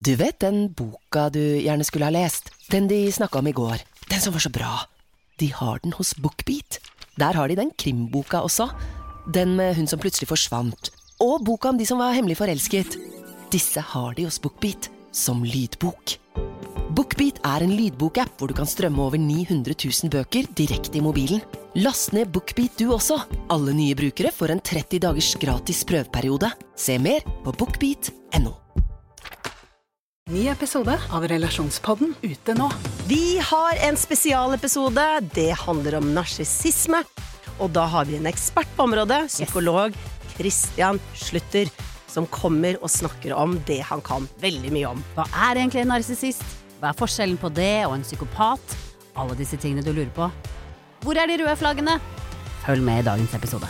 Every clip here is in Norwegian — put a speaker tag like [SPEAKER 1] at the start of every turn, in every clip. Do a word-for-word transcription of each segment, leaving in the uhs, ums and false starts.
[SPEAKER 1] Du vet den boka du gjerne skulle ha lest? Den de snakket om i går. Den som var så bra. De har den hos BookBeat. Der har de den krimboka også. Den med hun som plutselig forsvant. Og boka om de som var hemmelig forelsket. Disse har de hos BookBeat som lydbok. BookBeat er en lydbokapp hvor du kan strømme over ni hundre tusen bøker direkte i mobilen. Last ned BookBeat du også. Alle nye brukere får en tretti dagers gratis prøveperiode. Se mer på bookbeat punktum no.
[SPEAKER 2] Ny episode av Relasjonspodden ute nå.
[SPEAKER 3] Vi har en spesialepisode. Det handler om narsissisme. Og da har vi en ekspert på området, psykolog Christian Slutter, som kommer og snakker om det han kan veldig mye om.
[SPEAKER 4] Hva er egentlig en narsissist? Hva er forskjellen på det og en psykopat? Alle disse tingene du lurer på. Hvor er de røde flaggene? Følg med i dagens episode.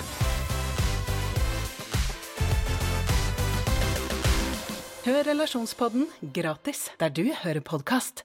[SPEAKER 2] Hør Relasjonspodden gratis der du hører podcast.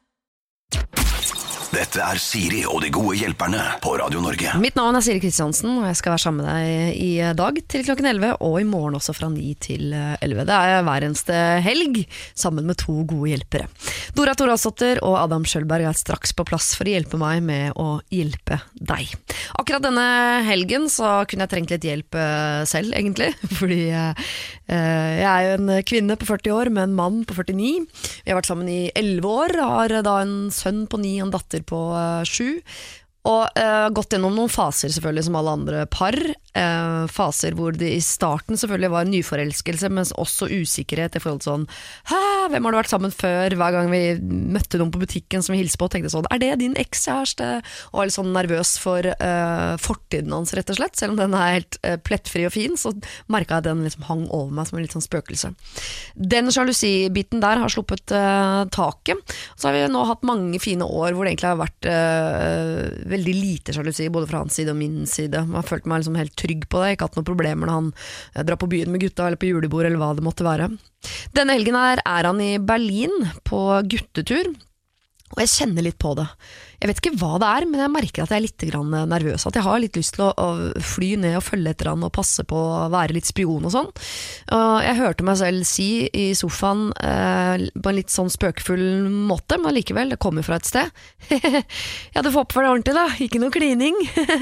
[SPEAKER 5] Dette er Siri og de gode hjelperne på Radio Norge.
[SPEAKER 6] Mitt navn er Siri Kristiansen, og jeg skal være sammen med deg i dag til klokken elleve, og i morgen også fra ni til elleve. Det er hver eneste helg, sammen med to gode hjelpere. Dora Thoraldsdottir og Adam Schjølberg er straks på plass for å hjelpe meg med å hjelpe deg. Akkurat denne helgen så kunne jeg trengt litt hjelp selv, egentlig, fordi eh, jeg er jo en kvinne på førti år med en mann på førtini. Vi har vært sammen i elleve år, har da en sønn på ni og en datter på uh, sju, og uh, gått gjennom noen faser selvfølgelig som alle andre par, uh, faser hvor det i starten selvfølgelig var nyforelskelse, men også usikkerhet i forhold til sånn, hæ, hvem har du vært sammen før? Hver gang vi møtte noen på butikken som vi hilste på, tenkte sånn, er det din ekskjæreste? Og var litt sånn nervøs for uh, fortiden hans rett og slett, selv om den er helt uh, plettfri og fin, så merket jeg at den liksom hang over meg som en litt sånn spøkelse. Den jalousi-biten der har sluppet uh, taket, så har vi nå hatt mange fine år hvor det egentlig har vært uh, veldig lite jalousi, både fra hans side og min side. Man har følt meg liksom helt trygg på det, ikke hatt noen problemer når han eh, drar på byen med gutta, eller på julebord, eller hva det måtte være. Denne helgen her er han i Berlin på guttetur, og jeg kjenner litt på det. Jeg vet ikke hva det er, men jeg merker at jeg er litt nervøs, at jeg har litt lyst til å, å fly ned og følge etter han og passe på å være litt spion og sånn. Og jeg hørte meg selv si i sofaen eh, på en litt sånn spøkefull måte, men likevel, det kommer fra et sted. Ja, du får opp for det ordentlig da, ikke noe klining.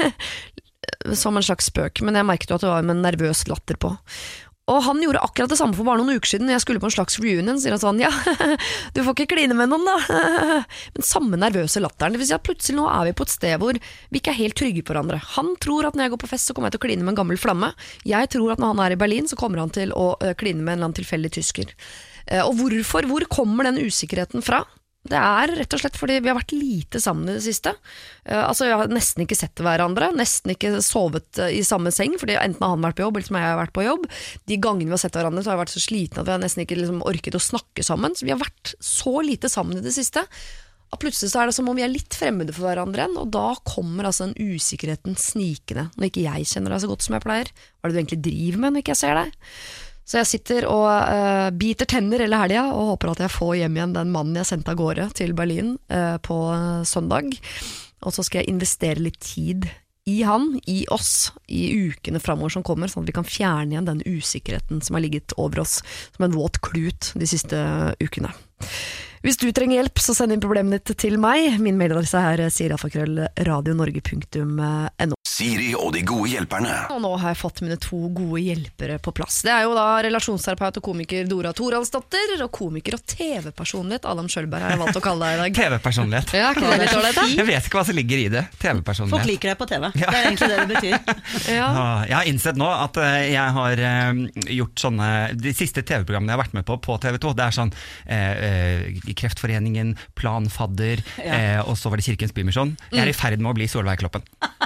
[SPEAKER 6] Som en slags spøk, men jeg merket jo at det var med en nervøs latter på. Og han gjorde akkurat det samme for bare noen uker siden. Når jeg skulle på en slags reunion, sier han sånn, ja, du får ikke kline med noen da. Men samme nervøse latteren. Det vil si at plutselig nå er vi på et sted hvor vi ikke er helt trygge på hverandre. Han tror at når jeg går på fest, så kommer jeg til å kline med en gammel flamme. Jeg tror at når han er i Berlin, så kommer han til å kline med en eller annen tilfeldig tysker. Og hvorfor? Hvor kommer den usikkerheten fra? Det er rett og slett fordi vi har vært lite sammen i det siste. uh, Altså jeg har nesten ikke sett hverandre, nesten ikke sovet uh, i samme seng, fordi enten har han vært på jobb, eller som jeg har vært på jobb. De gangene vi har sett hverandre, så har jeg vært så sliten at vi har nesten ikke liksom, orket å snakke sammen. Så vi har vært så lite sammen i det siste, at plutselig så er det som om vi er litt fremmede for hverandre igjen, og da kommer altså den usikkerheten snikende. Når ikke jeg kjenner deg så godt som jeg pleier, hva er det du egentlig driver med når ikke jeg ser deg? Så jeg sitter og uh, biter tenner hele helga og håper at jeg får hjem igjen den mannen jeg sendte av gårde til Berlin uh, på uh, søndag. Og så skal jeg investere litt tid i han, i oss, i ukene fremover som kommer, sånn at vi kan fjerne igjen den usikkerheten som har ligget over oss som en våt klut de siste ukene. Hvis du trenger hjelp, så send inn problemet ditt til meg. Min mailadresse er sirialfakrøll radionorge punktum no.
[SPEAKER 5] Siri og de gode hjelperne.
[SPEAKER 6] Og nå har jeg fått mine to gode hjelpere på plass. Det er jo da relasjonsterapeut og komiker Dora Thoraldsdottir, og komiker og T V-personlighet Adam Schjølberg har jeg valgt å kalle deg i dag.
[SPEAKER 7] T V-personlighet.
[SPEAKER 6] Ja, ikke det litt dårlig,
[SPEAKER 7] Jeg vet ikke hva som ligger i det. T V-personlighet.
[SPEAKER 3] Folk liker deg på T V. Det er egentlig det det betyr.
[SPEAKER 6] Ja.
[SPEAKER 7] Jeg har innsett nå at jeg har gjort sånne, de siste T V-programmene jeg har vært med på på T V to, det er sånn eh, Kreftforeningen, Planfadder, ja. eh, og så var det Kirkens Bymisjon. Jeg er i ferd med å bli Solveig Kloppen.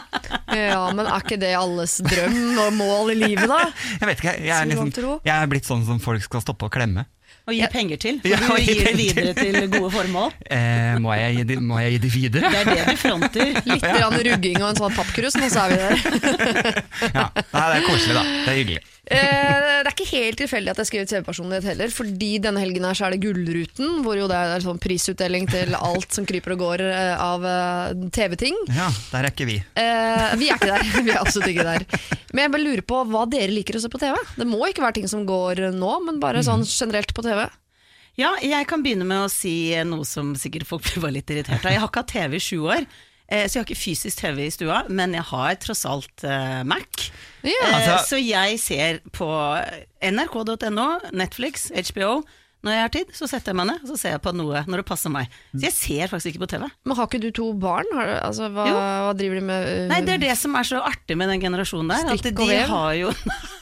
[SPEAKER 6] Ja, men er ikke det alles drøm og mål i livet da?
[SPEAKER 7] Jeg vet ikke, jeg er, liksom, jeg er blitt sånn som folk skal stoppe og klemme.
[SPEAKER 3] Og gi penger til, for
[SPEAKER 7] ja,
[SPEAKER 3] du gir det videre til gode formål.
[SPEAKER 7] Eh, må, jeg gi det, må jeg gi det videre?
[SPEAKER 3] Det er det du fronter.
[SPEAKER 6] Litt grann rugging og en sånn pappkrus, nå så er vi der.
[SPEAKER 7] Ja, det er koselig da, det er hyggelig.
[SPEAKER 6] Eh, det er ikke helt tilfeldig at jeg skriver T V-personlighet heller, fordi denne helgen her så er det Gullruten, hvor jo det er sånn prisutdeling til alt som kryper og går eh, av eh, T V-ting.
[SPEAKER 7] Ja, der er ikke vi.
[SPEAKER 6] Eh, vi er ikke der, vi er absolutt ikke der. Men jeg bare lurer på hva dere liker å se på T V. Det må ikke være ting som går nå, men bare sånn generelt på T V.
[SPEAKER 8] Ja, jeg kan begynne med å si noe som sikkert folk blir litt irritert av. Jeg har ikke hatt T V i sju år, så jeg har ikke fysisk T V i stua, men jeg har tross alt uh, Mac.
[SPEAKER 6] Ja,
[SPEAKER 8] altså. Så jeg ser på N R K punktum N O, Netflix, H B O. Når jeg har tid, så setter jeg meg ned, og så ser jeg på noe når det passer meg. Så jeg ser faktisk ikke på T V.
[SPEAKER 6] Men har ikke du to barn? Har, altså, hva, hva driver de med? Uh,
[SPEAKER 8] Nei, det er det som er så artig med den generasjonen der. At de har jo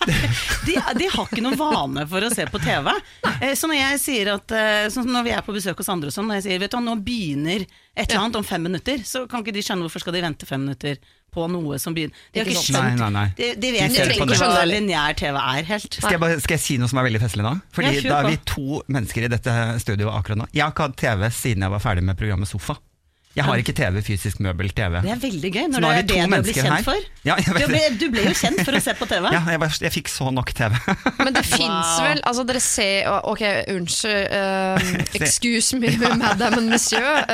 [SPEAKER 8] de, de har ikke noen vane for å se på T V. Så når jeg sier at sånn når vi er på besøk hos andre og sånn, når jeg sier, vet du, nå begynner et eller annet om fem minutter, så kan ikke de skjønne hvorfor skal de vente fem minutter på noe som begynner. De har ikke skjønt.
[SPEAKER 7] Nei, nei, nei.
[SPEAKER 8] De, de vet de ikke hva lineær T V er helt.
[SPEAKER 7] Skal jeg, bare, skal jeg si noe som er veldig festlig nå? Fordi
[SPEAKER 8] ja,
[SPEAKER 7] da er vi to mennesker i dette studioet akkurat nå. Jeg har ikke hatt T V siden jeg var ferdig med programmet Sofa. Jeg har ikke T V, fysisk møbel-T V.
[SPEAKER 8] Det er veldig gøy når det er det du blir kjent her. For.
[SPEAKER 7] Ja,
[SPEAKER 8] du, ble, du ble jo kjent for å se på T V.
[SPEAKER 7] Ja, jeg, var, jeg fikk så nok T V.
[SPEAKER 6] Men det finnes wow. vel, altså dere ser, ok, unnskyld, uh, excuse me, madame and monsieur,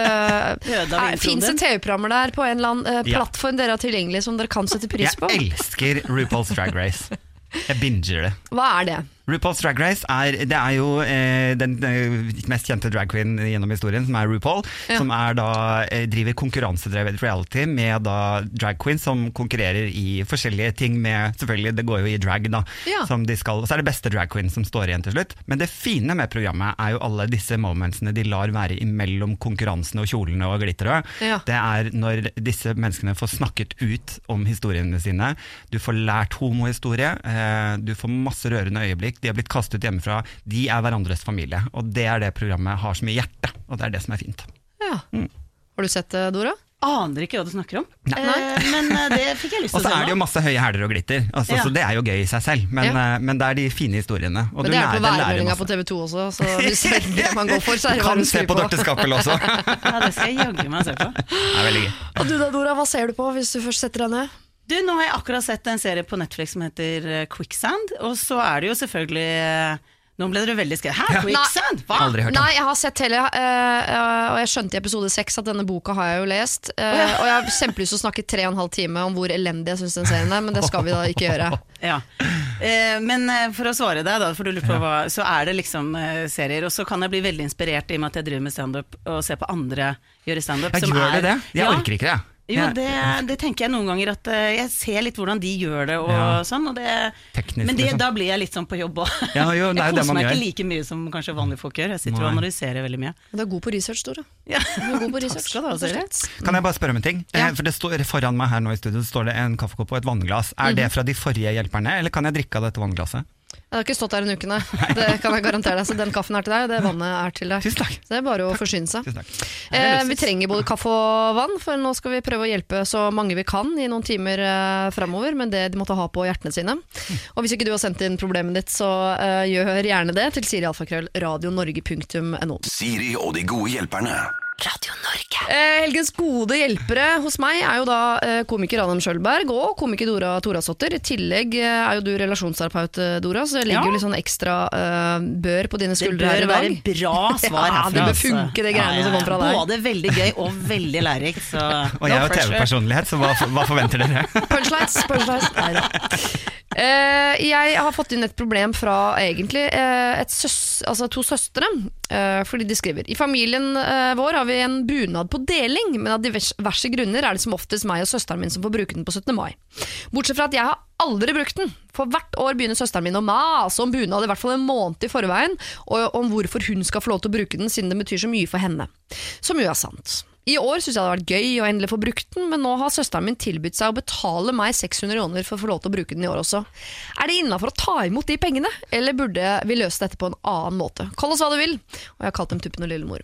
[SPEAKER 6] uh, finnes det T V-programmer der på en eller annen uh, plattform ja. dere har tilgjengelig som dere kan sette pris på?
[SPEAKER 7] Jeg elsker RuPaul's Drag Race. Jeg binger det.
[SPEAKER 6] Hva er det?
[SPEAKER 7] RuPaul's Drag Race er, det er jo eh, den eh, mest kjente drag queen gjennom historien, som er RuPaul, ja. som er da, eh, driver konkurransedrevet reality med da drag queens som konkurrerer i forskjellige ting med, selvfølgelig, det går jo i drag da, ja. som de skal, og så er det beste drag queen som står igjen til slutt. Men det fine med programmet er jo alle disse momentsene de lar være imellom konkurransene og kjolene og glitteret. Ja. Det er når disse menneskene får snakket ut om historiene sine, du får lært homohistorie, eh, du får masse rørende øyeblikk, de har blitt kastet hjemmefra, de er hverandres familie, og det er det programmet har som i hjerte, og det er det som er fint.
[SPEAKER 6] Ja. Mm. Har du sett det, Dora?
[SPEAKER 8] Aner ikke hva du snakker om, eh, men det fikk jeg lyst til å se.
[SPEAKER 7] Og så er det jo masse høye hæler og glitter, altså, ja. så det er jo gøy i seg selv, men, ja. men det er de fine historiene. Og
[SPEAKER 6] men det er på værmeldinga på T V to også, så hvis det er det man går for, så er det
[SPEAKER 7] kan se på Dorte Skappel også.
[SPEAKER 8] Ja, det skal jeg jagge meg se på.
[SPEAKER 7] Det er veldig gøy.
[SPEAKER 6] Og du da, Dora, hva ser du på hvis du først setter deg ned?
[SPEAKER 8] Du, nå har jeg akkurat sett en serie på Netflix som heter Quicksand, og så er det jo selvfølgelig, nå ble dere veldig skrevet, hæ, Quicksand? Hva?
[SPEAKER 7] Aldri hørt om.
[SPEAKER 6] Nei, jeg har sett hele, uh, og jeg skjønte i episode seks at denne boka har jeg jo lest, uh, og jeg har kjempelyst til å snakke tre og en halv time om hvor elendig jeg synes den serien er, men det skal vi da ikke gjøre.
[SPEAKER 8] Ja, uh, men for å svare deg da, for du lurer på hva, så er det liksom uh, serier, og så kan jeg bli veldig inspirert i og med at jeg driver med stand-up, og ser på andre gjøre stand-up.
[SPEAKER 7] Jeg gjør det det? Jeg ja. orker ikke det.
[SPEAKER 8] Jo, det, det tenker jeg noen ganger at uh, jeg ser litt hvordan de gjør det og ja. sånn, og det,
[SPEAKER 7] Teknisk,
[SPEAKER 8] men det,
[SPEAKER 7] liksom.
[SPEAKER 8] Da blir jeg litt sånn på jobb også.
[SPEAKER 7] Ja, jo, nei,
[SPEAKER 8] jeg koser meg
[SPEAKER 7] gjør.
[SPEAKER 8] ikke like mye som kanskje vanlige folk gjør. Jeg sitter og analyserer veldig mye.
[SPEAKER 6] Du er god på research, Dora.
[SPEAKER 8] Ja.
[SPEAKER 6] Du er god på research.
[SPEAKER 8] Takk skal du ha,
[SPEAKER 7] kan jeg bare spørre om en ting? Ja. For det står foran meg her nå i studio, så står det en kaffekopp og et vannglass. Er mm-hmm. det fra de forrige hjelperne, eller kan jeg drikke av dette vannglasset?
[SPEAKER 6] Jeg har ikke stått der en uke, nei. Det kan jeg garantere deg. Så den kaffen er til deg, og det vannet er til deg.
[SPEAKER 7] Tusen takk.
[SPEAKER 6] Så det er bare å forsyne seg.
[SPEAKER 7] Tusen takk.
[SPEAKER 6] Eh, vi trenger både kaffe og vann, for nå skal vi prøve å hjelpe så mange vi kan i noen timer eh, fremover, men det de måtte ha på hjertene sine. Og hvis ikke du har sendt inn problemet ditt, så eh, gjør gjerne det til Siri Alfakrøll, radionorge punktum no.
[SPEAKER 5] Siri og de gode hjelperne.
[SPEAKER 6] Radio Norge. Eh, helgens gode hjelpere hos meg er jo da eh, komiker Adam Schjølberg og komiker Dora Torasdotter. I tillegg eh, er jo du relasjonsterapeut, Dora, så det ligger jo ja. litt sånn ekstra eh, bør på dine skuldre her i dag.
[SPEAKER 8] Det bør være bra svar herfra.
[SPEAKER 6] Ja, det bør funke, det greiene ja, ja, ja. som kommer fra deg.
[SPEAKER 8] Både veldig gøy og veldig lærerikt. Så
[SPEAKER 7] og jeg er jo T V-personlighet, så hva, hva forventer dere?
[SPEAKER 6] Punchlines, punchlines. Neida. Uh, jeg har fått inn et problem fra egentlig uh, et søs, altså to søstre, uh, fordi de skriver: I familien uh, vår har vi en bunad på deling, men av diverse grunner er det som oftest meg og søsteren min som får bruke den på syttende mai. Bortsett fra at jeg har aldri brukt den, for hvert år begynner søsteren min å mase om bunad, i hvert fall en måned i forveien, og om hvorfor hun skal få lov til å bruke den, siden det betyr så mye for henne. Som jo er sant. I år synes jeg det har vært gøy å endelig få brukt den, men nå har søsteren min tilbudt seg å betale meg seks hundre kroner for å få lov til å bruke den i år også. Er det innenfor å ta imot de pengene, eller burde vi løse dette på en annen måte? Kall oss hva du vil, og jeg har kalt dem Tuppen og Lillemor.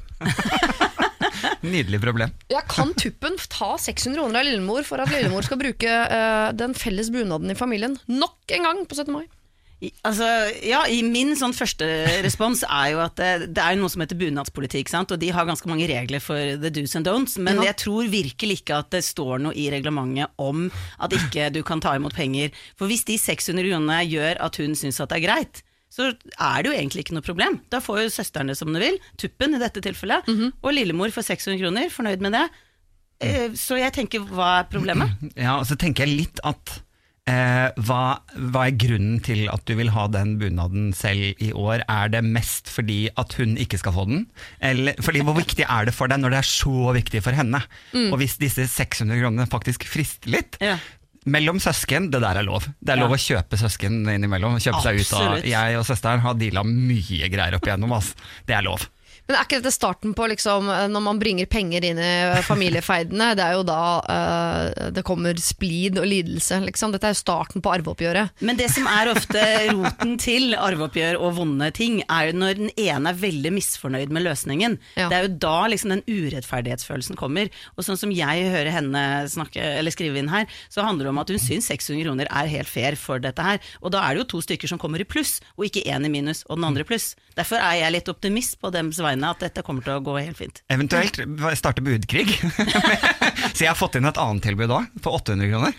[SPEAKER 7] Nydelig problem.
[SPEAKER 6] Jeg kan Tuppen ta seks hundre kroner av Lillemor for at Lillemor skal bruke uh, den felles bunaden i familien nok en gang på syttende mai?
[SPEAKER 8] Altså, ja, i min sånn første respons er jo at det, det er noe som heter bunadspolitikk, sant? Og de har ganske mange regler for the do's and don'ts, men ja. jeg tror virkelig ikke at det står noe i reglementet om at ikke du kan ta imot penger. For hvis de seks hundre kronene gjør at hun synes at det er greit, så er det jo egentlig ikke noe problem. Da får jo søsterne som du vil, Tuppen i dette tilfellet, mm-hmm. og Lillemor får seks hundre kroner, fornøyd med det. Så jeg tenker, hva er problemet?
[SPEAKER 7] Ja, og så tenker jeg litt at Eh, hva, hva er grunnen til at du vil ha den bunaden selv i år? Er det mest fordi at hun ikke skal få den? Eller, fordi hvor viktig er det for deg når det er så viktig for henne? Mm. Og hvis disse seks hundre kronene faktisk frister litt, ja. Mellom søsken, det der er lov. Det er lov ja. Å kjøpe søsken innimellom. Kjøpe seg ut av, jeg og søsteren har dealet mye greier opp igjennom, ass. Det er lov.
[SPEAKER 6] Men er ikke dette starten på liksom, når man bringer penger inn i familiefeidene, det er jo da uh, det kommer splid og lidelse, liksom. Dette er jo starten på arveoppgjøret.
[SPEAKER 8] Men det som er ofte roten til arveoppgjør og vonde ting, er jo når den ene er veldig misfornøyd med løsningen. Ja. Det er jo da liksom den urettferdighetsfølelsen kommer. Og sånn som jeg hører henne snakke, eller skrive inn her, så handler det om at hun synes seks hundre kroner er helt fair for dette her. Og da er det jo to stykker som kommer i pluss, og ikke en i minus, og den andre pluss. Derfor er jeg litt optimist på dems vegne at dette kommer til å gå helt fint.
[SPEAKER 7] Eventuelt starte budkrig. Så jeg har fått inn et annet tilbud også, på åtte hundre kroner.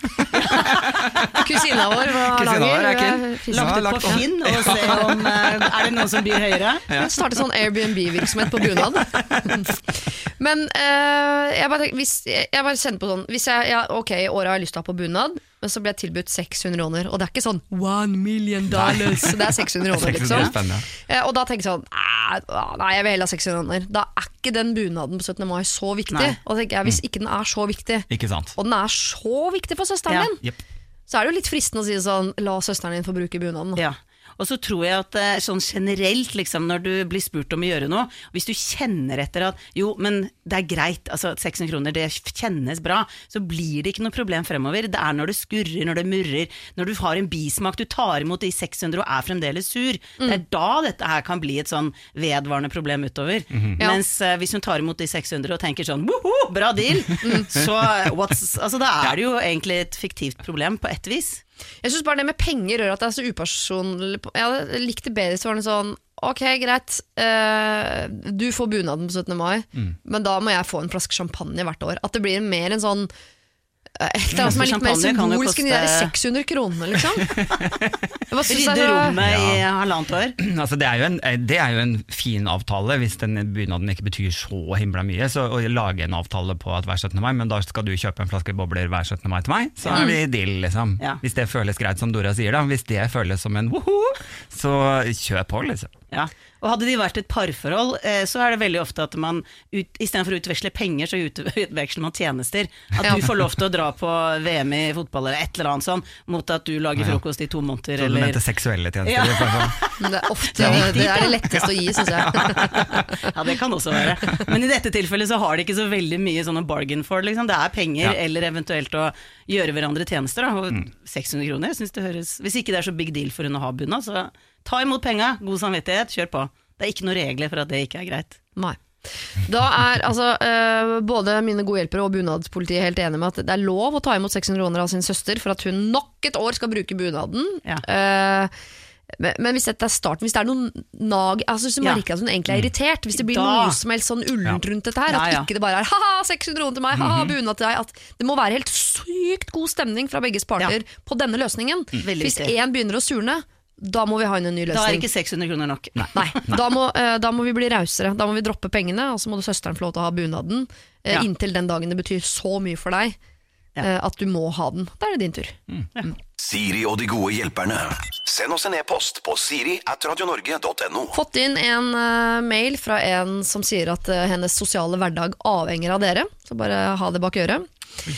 [SPEAKER 6] Kusina vår var lager.
[SPEAKER 8] Lagt ut på Finn og se om er det noen som byr høyere.
[SPEAKER 6] Ja. Starte sånn Airbnb-virksomhet på bunad. Men uh, jeg, bare, hvis, jeg bare kjenner på sånn, hvis jeg, ja, ok, i året har jeg lyst til å ha på bunad, men så ble jeg tilbudt seks hundre kroner, og det er ikke sånn one million dollars, det er seks hundre kroner liksom. Uh, og da tenker jeg sånn, nei, jeg vil heller ha seks hundre kroner. Da er ikke den bunaden på syttende mai så viktig. Nei. Og da tenker jeg, hvis ikke den er så viktig,
[SPEAKER 7] ikke sant.
[SPEAKER 6] Og den er så viktig for søsteren
[SPEAKER 8] ja.
[SPEAKER 6] din,
[SPEAKER 7] yep.
[SPEAKER 6] så er det jo litt fristende å si sånn, la søsteren din få bruke bunaden.
[SPEAKER 8] Ja. Og så tror jeg at sånn generelt, liksom, når du blir spurt om å gjøre noe, hvis du kjenner etter at jo, men det er greit, altså seks hundre kroner, det kjennes bra, så blir det ikke noe problem fremover. Det er når det skurrer, når det murrer, når du har en bismak, du tar imot de seks hundre og er fremdeles sur. Mm. Det er da dette her kan bli et sånn vedvarende problem utover. Mm-hmm. Mens uh, hvis hun tar imot de seks hundre og tenker sånn, woho, bra deal, mm. så what's, altså, da er det jo egentlig et fiktivt problem på et vis.
[SPEAKER 6] Jeg synes bare det med penger gjør at det er så upersonlig. Jeg likte bedre så var det sånn, ok, greit, uh, du får bunaden på syttende mai, mm. men da må jeg få en flaske champagne hvert år. At det blir mer en sånn uh, et eller annet som er litt mer symbolsk enn de der seks hundre kronene, liksom.
[SPEAKER 8] Rydde rommet i halvannet år.
[SPEAKER 7] Altså, det, er jo en, det er jo en fin avtale hvis den bunaden ikke betyr så himla mye, så å lage en avtale på at hver syttende mai, men da skal du kjøpe en flaske bobler hver syttende mai til meg, så er vi deal, liksom. Ja. Hvis det føles greit, som Dora sier da, hvis det føles som en woho, så kjøp på, liksom.
[SPEAKER 8] Ja, og hadde de vært et parforhold, så er det veldig ofte at man, ut, i stedet for å utveksle penger, så utveksler man tjenester. At du får lov til å dra på V M i fotball eller et eller annet sånn, mot at du lager frokost i to måneder.
[SPEAKER 7] Så du
[SPEAKER 8] eller...
[SPEAKER 7] mente seksuelle tjenester? Ja.
[SPEAKER 6] Det er ofte det er, det er det letteste å gi, synes jeg.
[SPEAKER 8] Ja, det kan også være. Men i dette tilfellet så har de ikke så veldig mye sånn bargain for, liksom. Det er penger, ja. Eller eventuelt å gjøre hverandre tjenester. Da. Og mm. seks hundre kroner, jeg synes det høres... Hvis ikke det er så big deal for hun å ha bunad, så... Ta imot penger, god samvittighet, kjør på. Det er ikke noen regler for at det ikke er greit.
[SPEAKER 6] Nei. Da er altså uh, både mine gode hjelpere og bunadspolitiet helt enige med at det er lov å ta imot seks hundre kroner av sin søster for at hun nok et år skal bruke bunaden. Ja. Uh, men, men hvis dette er starten, hvis det er noen nag, altså hvis du merker at hun egentlig er irritert, hvis det blir da. Noe som helst sånn ullent rundt dette her, at ja, ja. Ikke det bare er haha, seks hundre kroner til meg, haha, bunad til deg, at det må være helt sykt god stemning fra begges parter ja. På denne løsningen. Mm. Hvis en begynner å surne, da må vi ha en ny løsning.
[SPEAKER 8] Da er ikke seks hundre kroner nok.
[SPEAKER 6] Nei, Nei. Da, må, uh, da må vi bli rausere. Da må vi droppe pengene, og så må du søsteren få lov til å ha bunaden uh, ja. Inntil den dagen det betyr så mye for deg uh, ja. At du må ha den. Da er det din tur. Mm. Ja.
[SPEAKER 5] Siri og de gode hjelperne. Send oss en e-post på siri at radionorge punktum no.
[SPEAKER 6] Fått inn en uh, mail fra en som sier at uh, hennes sosiale hverdag avhenger av dere. Så bare ha det bak øret.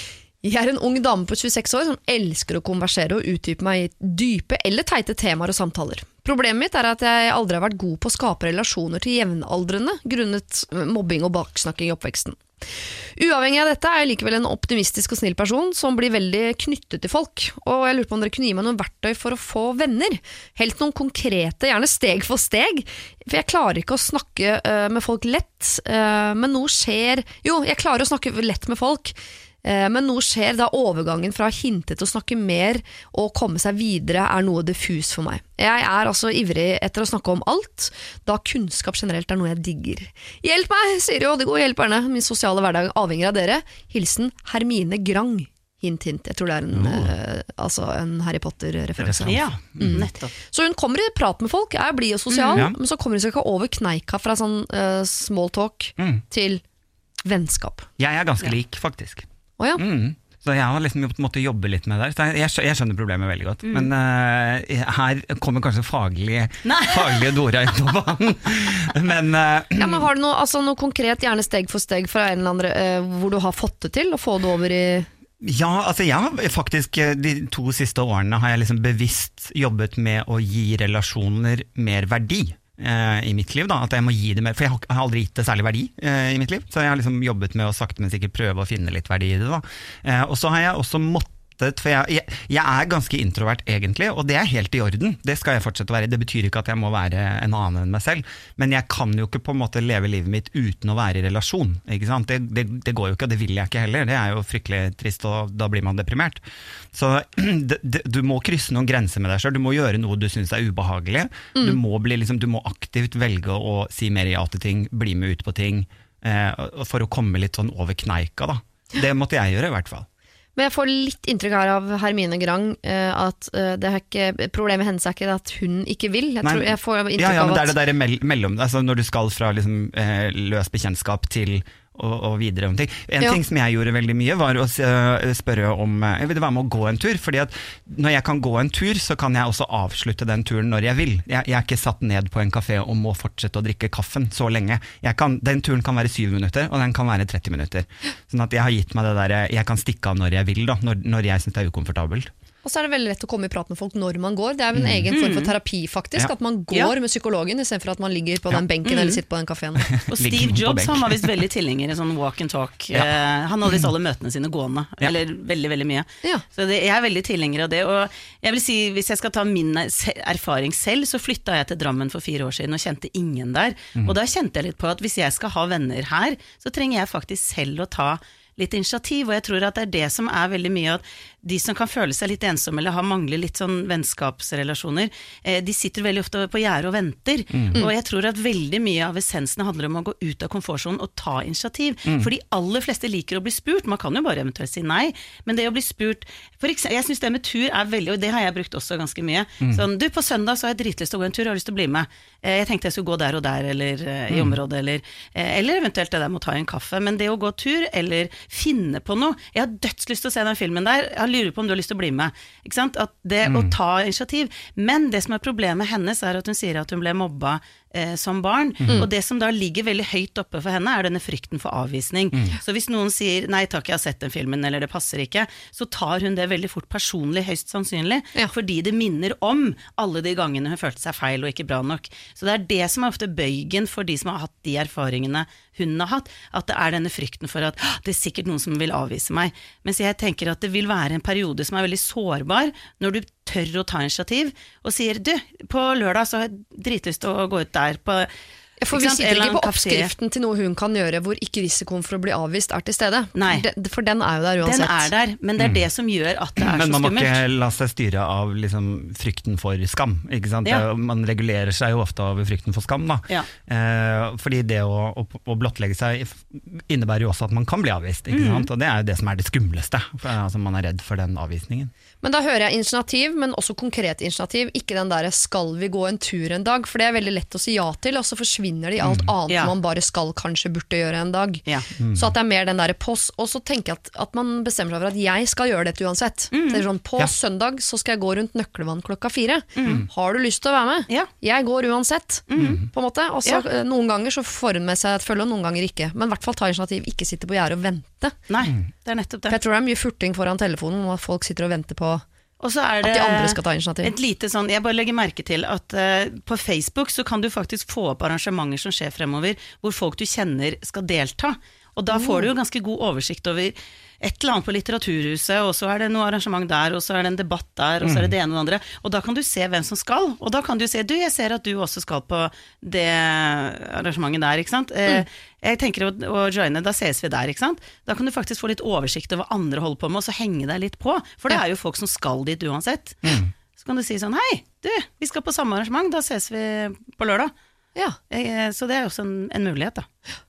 [SPEAKER 6] Jeg er en ung dame på tjueseks år som elsker å konversere og utdype meg i dype eller teite temaer og samtaler. Problemet mitt er at jeg aldri har vært god på å skape relasjoner til jevnaldrende grunnet mobbing og baksnakking i oppveksten. Uavhengig av dette er jeg likevel en optimistisk og snill person som blir veldig knyttet til folk, og jeg lurer på om dere kunne gi meg noen verktøy for å få venner. Helt noen konkrete, gjerne steg for steg, for jeg klarer ikke å snakke uh, med folk lett, uh, men noe skjer, jo, jeg klarer å snakke lett med folk, men noe skjer da overgangen fra hintet til å snakke mer og komme seg videre er noe diffus for meg. Jeg er altså ivrig etter å snakke om alt, da kunnskap generelt er noe jeg digger. Hjelp meg, sier jo de gode hjelperne. Min sosiale hverdag avhenger av dere. Hilsen Hermine Grang. Hint, hint. Jeg tror det er en, oh. uh, altså en Harry Potter-referanse.
[SPEAKER 8] Ja, mm. nettopp.
[SPEAKER 6] Så hun kommer i prat med folk, er blid og sosial, mm, ja. Men så kommer hun seg ikke over kneika fra sånn uh, small talk mm. til vennskap.
[SPEAKER 7] Jeg er ganske lik, faktisk.
[SPEAKER 6] Oh, ja.
[SPEAKER 7] mm. Så jeg har liksom måttet jobbe litt med det der. Jeg, jeg skjønner problemet veldig godt. Mm. Men uh, her kommer kanskje faglige, faglige Dora inn på banen. Men, uh,
[SPEAKER 6] ja, men har du noe, altså, noe konkret, gjerne steg for steg fra en eller andre, uh, hvor du har fått det til, og få det over i...
[SPEAKER 7] Ja, altså jeg har faktisk de to siste årene har jeg liksom bevisst jobbet med å gi relasjoner mer verdi. I mitt liv da, at jeg må gi det mer, for jeg har aldri gitt det særlig verdi eh, i mitt liv, så jeg har liksom jobbet med å sakte men sikkert prøve å finne litt verdi i det da. Eh, og så har jeg også måttet, for jeg, jeg, jeg er ganske introvert egentlig, og det er helt i orden, det skal jeg fortsette å være, det betyr ikke at jeg må være en annen enn meg selv, men jeg kan jo ikke på en måte leve livet mitt uten å være i relasjon, ikke sant? Det, det, det går jo ikke, og det vil jeg ikke heller, det er jo fryktelig trist, og da blir man deprimert. Så det, det, du må krysse noen grenser med deg selv, du må gjøre noe du synes er ubehagelig, mm. du, må bli, liksom, du må aktivt velge å si mer ja til ting, bli med ut på ting, eh, for å komme litt sånn over kneika da. Det måtte jeg gjøre i hvert fall.
[SPEAKER 6] Men jeg får litt inntrykk her av Hermine Grang, at det er ikke, problemet hennes er ikke at hun ikke vil. Jeg, tror, jeg får inntrykk
[SPEAKER 7] ja, ja,
[SPEAKER 6] av
[SPEAKER 7] men
[SPEAKER 6] at...
[SPEAKER 7] det er det der mellom, altså når du skal fra liksom, eh, løs bekjentskap til og, og videre om ting. En ja. ting som jeg gjorde veldig mye var å spørre om, jeg vil være med å gå en tur, fordi at når jeg kan gå en tur, så kan jeg også avslutte den turen når jeg vil. Jeg, jeg er ikke satt ned på en kafé og må fortsette å drikke kaffen så lenge. Jeg kan, den turen kan være syv minutter, og den kan være tretti minutter. Sånn at jeg har gitt meg det der, jeg kan stikke av når jeg vil da, når, når jeg synes det er ukomfortabelt.
[SPEAKER 6] Og så er det veldig lett å komme i prat med folk når man går. Det er jo en mm. egen form for terapi faktisk, ja. At man går ja. med psykologen i stedet for at man ligger på ja. den benken mm. eller sitter på den kaféen.
[SPEAKER 8] Og Steve Jobs, han var vist veldig tilhenger i sånn walk and talk. Ja. Uh, han hadde vist alle møtene sine gående, ja. eller veldig, veldig mye. Ja. Så det, jeg er veldig tilhenger av det, og jeg vil si, hvis jeg skal ta min erfaring selv, så flyttet jeg til Drammen for fire år siden og kjente ingen der. Mm. Og da kjente jeg litt på at hvis jeg skal ha venner her, så trenger jeg faktisk selv å ta litt initiativ, og jeg tror at det er det som er veldig mye at de som kan føle seg litt ensomme eller har manglet litt sånn vennskapsrelasjoner, eh, de sitter veldig ofte på gjerdet og venter, mm. og jeg tror at veldig mye av essensen handler om å gå ut av komfortzonen og ta initiativ, mm. for de aller fleste liker å bli spurt, man kan jo bare eventuelt si nei, men det å bli spurt, for eksempel, jeg synes det med tur er veldig, og det har jeg brukt også ganske mye, mm. sånn, du på søndag så har jeg dritlyst til å gå en tur, jeg har lyst til å bli med, eh, jeg tenkte jeg skulle gå der og der, eller eh, i mm. området, eller, eh, eller eventuelt det der med å ta en kaffe, men det å gå tur, eller finne på noe, jeg har dødslyst til å se den filmen der, jeg lurer på om du har lyst til å bli med, ikke sant? At det mm. å ta initiativ, men det som er problemet hennes er at hun sier at hun ble mobba eh, som barn, mm. og det som da ligger veldig høyt oppe for henne er denne frykten for avvisning, mm. så hvis noen sier nei takk, jeg har sett den filmen, eller det passer ikke, så tar hun det veldig fort personlig, høyst sannsynlig, ja. fordi det minner om alle de gangene hun følte seg feil og ikke bra nok, så det er det som er ofte bøygen for de som har hatt de erfaringene hun har hatt, at det er denne frykten for at det er sikkert noen som vil avvise meg, mens jeg tenker at det vil være en periode som er veldig sårbar, når du tør å ta initiativ, og sier, du, på lørdag så har jeg dritlyst til å gå ut der på...
[SPEAKER 6] Ja, for vi sitter ikke på oppskriften til noe hun kan gjøre hvor ikke risikoen for å bli avvist er til stede.
[SPEAKER 8] Nei.
[SPEAKER 6] De, for den er jo der uansett.
[SPEAKER 8] Den er der, men det er det som gjør at det er
[SPEAKER 7] men
[SPEAKER 8] så skummelt.
[SPEAKER 7] Men man må ikke la seg styre av liksom, frykten for skam, ikke sant? Ja. Man regulerer seg jo ofte av frykten for skam, da. Ja. Eh, fordi det å, å, å blottlegge seg innebærer jo også at man kan bli avvist, ikke sant? Og det er jo det som er det skumleste, for, altså, man er redd for den avvisningen.
[SPEAKER 6] Men da hører jeg initiativ, men også konkret initiativ, ikke den der skal vi gå en tur en dag, for det er veldig lett å si ja til, og så forsvinner det i alt annet ja. man bare skal kanskje burde gjøre en dag. Ja. Mm. Så at det er mer den der pås, og så tenker jeg at, at man bestemmer seg for at jeg skal gjøre dette uansett. Mm. Det er sånn, på ja. søndag så skal jeg gå rundt Nøklevann klokka fire. Mm. Har du lyst til å være med? Ja. Jeg går uansett, mm. på en måte. Og så ja. noen ganger så får hun med seg et følge, og noen ganger ikke. Men i hvert fall ta initiativ, ikke sitte på gjerdet og vente.
[SPEAKER 8] Nei, det er nettopp det.
[SPEAKER 6] For jeg tror det er mye furting foran telefonen, og at folk sitter og venter på
[SPEAKER 8] og så er det
[SPEAKER 6] at de andre skal ta initiativ.
[SPEAKER 8] Et lite sånn, jeg bare legger merke til at uh, på Facebook så kan du faktisk få opp arrangementer som skjer fremover, hvor folk du kjenner skal delta. Og da får du jo ganske god oversikt over et eller annet på Litteraturhuset, og så er det noe arrangement der, og så er det en debatt der, og så er det det ene og det andre. Og da kan du se hvem som skal, og da kan du se, du, jeg ser at du også skal på det arrangementet der, ikke sant? Mm. Jeg tenker å, å joine, da ses vi der, ikke sant? Da kan du faktisk få litt oversikt over hva andre holder på med, og så henge deg litt på, for det er jo folk som skal dit uansett. Mm. Så kan du si sånn, hei, du, vi skal på samme arrangement, da ses vi på lørdag. Ja. Jeg, så det er jo også en, en mulighet da.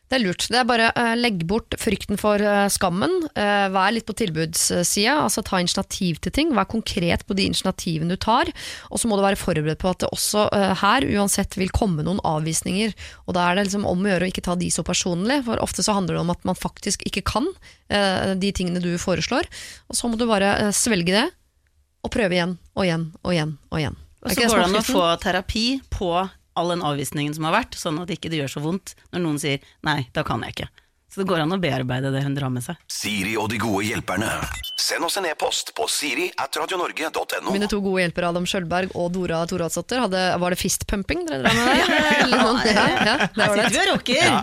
[SPEAKER 6] Det er lurt. Det er bare uh, legg bort frykten for uh, skammen. Uh, vær litt på tilbudssida, altså ta initiativ til ting. Vær konkret på de initiativene du tar. Og så må du være forberedt på at det også uh, her uansett vil komme noen avvisninger. Og da er det liksom om å gjøre å ikke ta de så personlig, for ofte så handler det om at man faktisk ikke kan uh, de tingene du foreslår. Og så må du bare uh, svelge det, og prøve igjen, og igjen, og igjen, og igjen.
[SPEAKER 8] Og så går det an å få terapi på all den avvisningen som har vært, sånn at det ikke gjør så vondt når noen sier, nei, da kan jeg ikke. Så det går an å bearbeide det hun drar med seg.
[SPEAKER 5] Siri og de gode hjelperne. Send oss en e-post på siri at radionorge punktum no.
[SPEAKER 6] Mine to gode hjelpere, Adam Skjølberg og Dora Thoraldsdottir, var det fistpumping dere drar med deg? Noen, ja, ja, det var det.
[SPEAKER 8] Her sitter vi og rocker. Ja.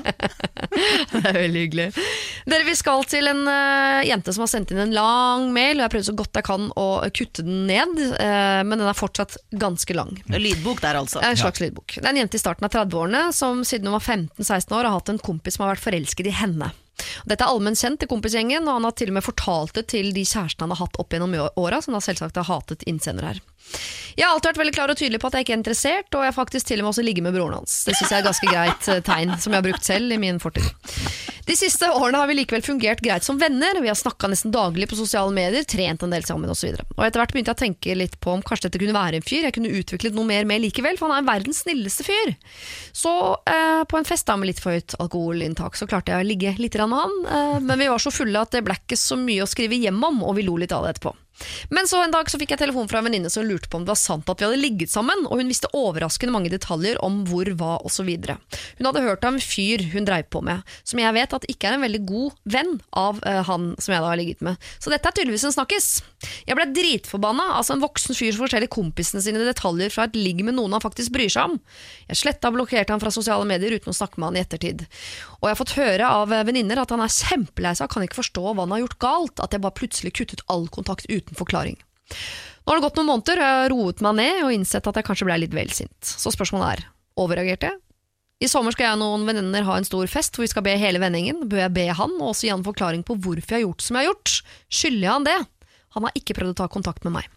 [SPEAKER 6] Det er veldig hyggelig. Dere, vi skal til en uh, jente som har sendt inn en lang mail, og jeg har prøvd så godt jeg kan å kutte den ned, uh, men den er fortsatt ganske lang.
[SPEAKER 8] Lydbok der altså.
[SPEAKER 6] En slags ja. lydbok. Det er en jente i starten av trettiårene som siden hun var femten seksten år har hatt en kompis som har vært forelsket i henne. Dette er allmenn kjent i kompisgjengen, og han har til og med fortalt det til de kjærestene han har hatt opp gjennom åra, som da selvsagt har hatet innsender her. Jeg har alltid vært veldig klar og tydelig på at jeg ikke er interessert, og jeg faktisk til og med også ligger med broren hans. Det synes jeg er ganske greit tegn, som jeg har brukt selv i min fortid. De siste årene har vi likevel fungert greit som venner, vi har snakket nesten daglig på sosiale medier, trent en del sammen og så videre. Og etter hvert begynte jeg å tenke litt på om kanskje dette kunne være en fyr, jeg kunne utviklet noe mer med likevel, for han er verdens snilleste fyr. Så eh, på en fest da med litt for høyt alkoholinntak, så klarte jeg å ligge litt med han, eh, men vi var så fulle at det ble ikke så mye å skrive hjem om, og vi lo litt av det etterpå. Men så en dag så fikk jeg telefon fra en venninne som lurte på om det var sant at vi hadde ligget sammen, og hun visste overraskende mange detaljer om hvor, hva og så videre. Hun hadde hørt av en fyr hun dreiv på med, som jeg vet at ikke er en veldig god venn av uh, han som jeg da har ligget med. Så dette er tydeligvis en snakkes. Jeg ble dritforbanna, altså en voksen fyr som forteller kompisene sine detaljer fra et ligg med noen han faktisk bryr seg om. Jeg sletta og blokkerte han fra sosiale medier uten å snakke med han i ettertid. Og jeg har fått høre av venninner at han er kjempelei seg og kan ikke forstå hva han har gjort galt, at jeg bare plutselig kuttet all kontakt uten forklaring. Nå har det gått noen måneder, jeg har roet meg ned og innsett at jeg kanskje ble litt vel sint. Så spørsmålet er, overreagerte jeg? I sommer skal jeg og noen venninner ha en stor fest hvor vi skal be hele vendingen. Bør jeg be han og også gi han en forklaring på hvorfor jeg har gjort som jeg har gjort? Skylder jeg han det? Han har ikke prøvd å ta kontakt med meg.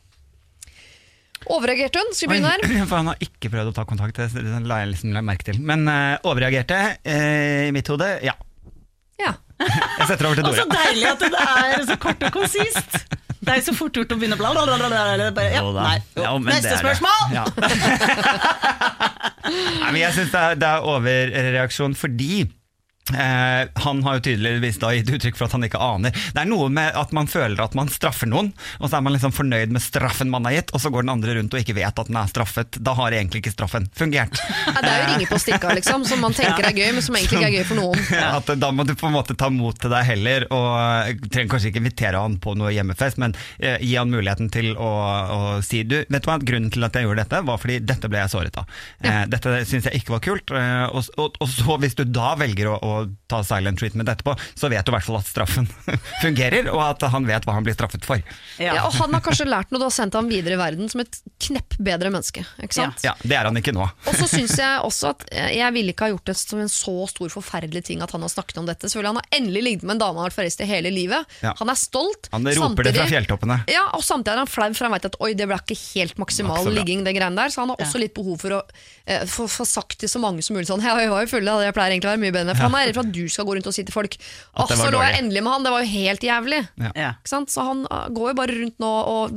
[SPEAKER 6] Overreagerte hun? Skal vi begynne her?
[SPEAKER 7] For han har ikke prøvd å ta kontakt, det la jeg liksom merke til. Men uh, overreagerte uh, i mitt hode, ja.
[SPEAKER 6] Ja.
[SPEAKER 7] Jeg setter over til Dora.
[SPEAKER 8] Og så deilig at det er så kort og konsist. Det er jo så fort gjort å begynne bla bla bla bla bla bla. Ja, nei. Jo. Ja, neste spørsmål! Ja.
[SPEAKER 7] Nei, men jeg synes det er, det er overreaksjon fordi Eh, han har jo tydeligvis da gitt uttrykk for at han ikke aner. Det er noe med at man føler at man straffer noen, og så er man liksom fornøyd med straffen man har gitt, og så går den andre rundt og ikke vet at den er straffet. Da har egentlig ikke straffen fungert.
[SPEAKER 6] Ja, det er jo ringe på stikka liksom, som man tenker er gøy, men som egentlig ikke er gøy for noen.
[SPEAKER 7] Ja. At da må du på en måte ta mot til deg heller, og trenger kanskje ikke invitere han på noe hjemmefest, men eh, gi han muligheten til å, å si, du, vet du hva, grunnen til at jeg gjorde dette var fordi dette ble jeg såret av. Eh, dette synes jeg ikke var kult, eh, og, og, og så hvis du da velger å, å ta silent treatment etterpå, så vet du i hvert fall at straffen fungerer, og at han vet hva han blir straffet for.
[SPEAKER 6] Ja, ja, og han har kanskje lært noe, du har sendt ham videre i verden som et knepp bedre menneske, ikke sant?
[SPEAKER 7] Ja, ja, det er han ikke nå.
[SPEAKER 6] Og så synes jeg også at jeg ville ikke ha gjort det som en så stor forferdelig ting at han har snakket om dette. Selvfølgelig han har endelig ligget med en dame han har vært forresten hele livet. Ja. Han er stolt.
[SPEAKER 7] Han roper samtidig, det fra fjelltoppene.
[SPEAKER 6] Ja, og samtidig er han flau, for han vet at oi, det ble ikke helt maksimal ligging, det greiene der, så han har også ja. litt behov for å eh, få, få sagt til så mange som mulig sånn, jeg var jo full, jeg pleier egentlig å være mye bedre, for han er redd for at du skal gå rundt og si til folk åh, så lå jeg endelig med han, det var jo helt jævlig ja. Ikke sant? Så han uh, går jo bare rundt nå og,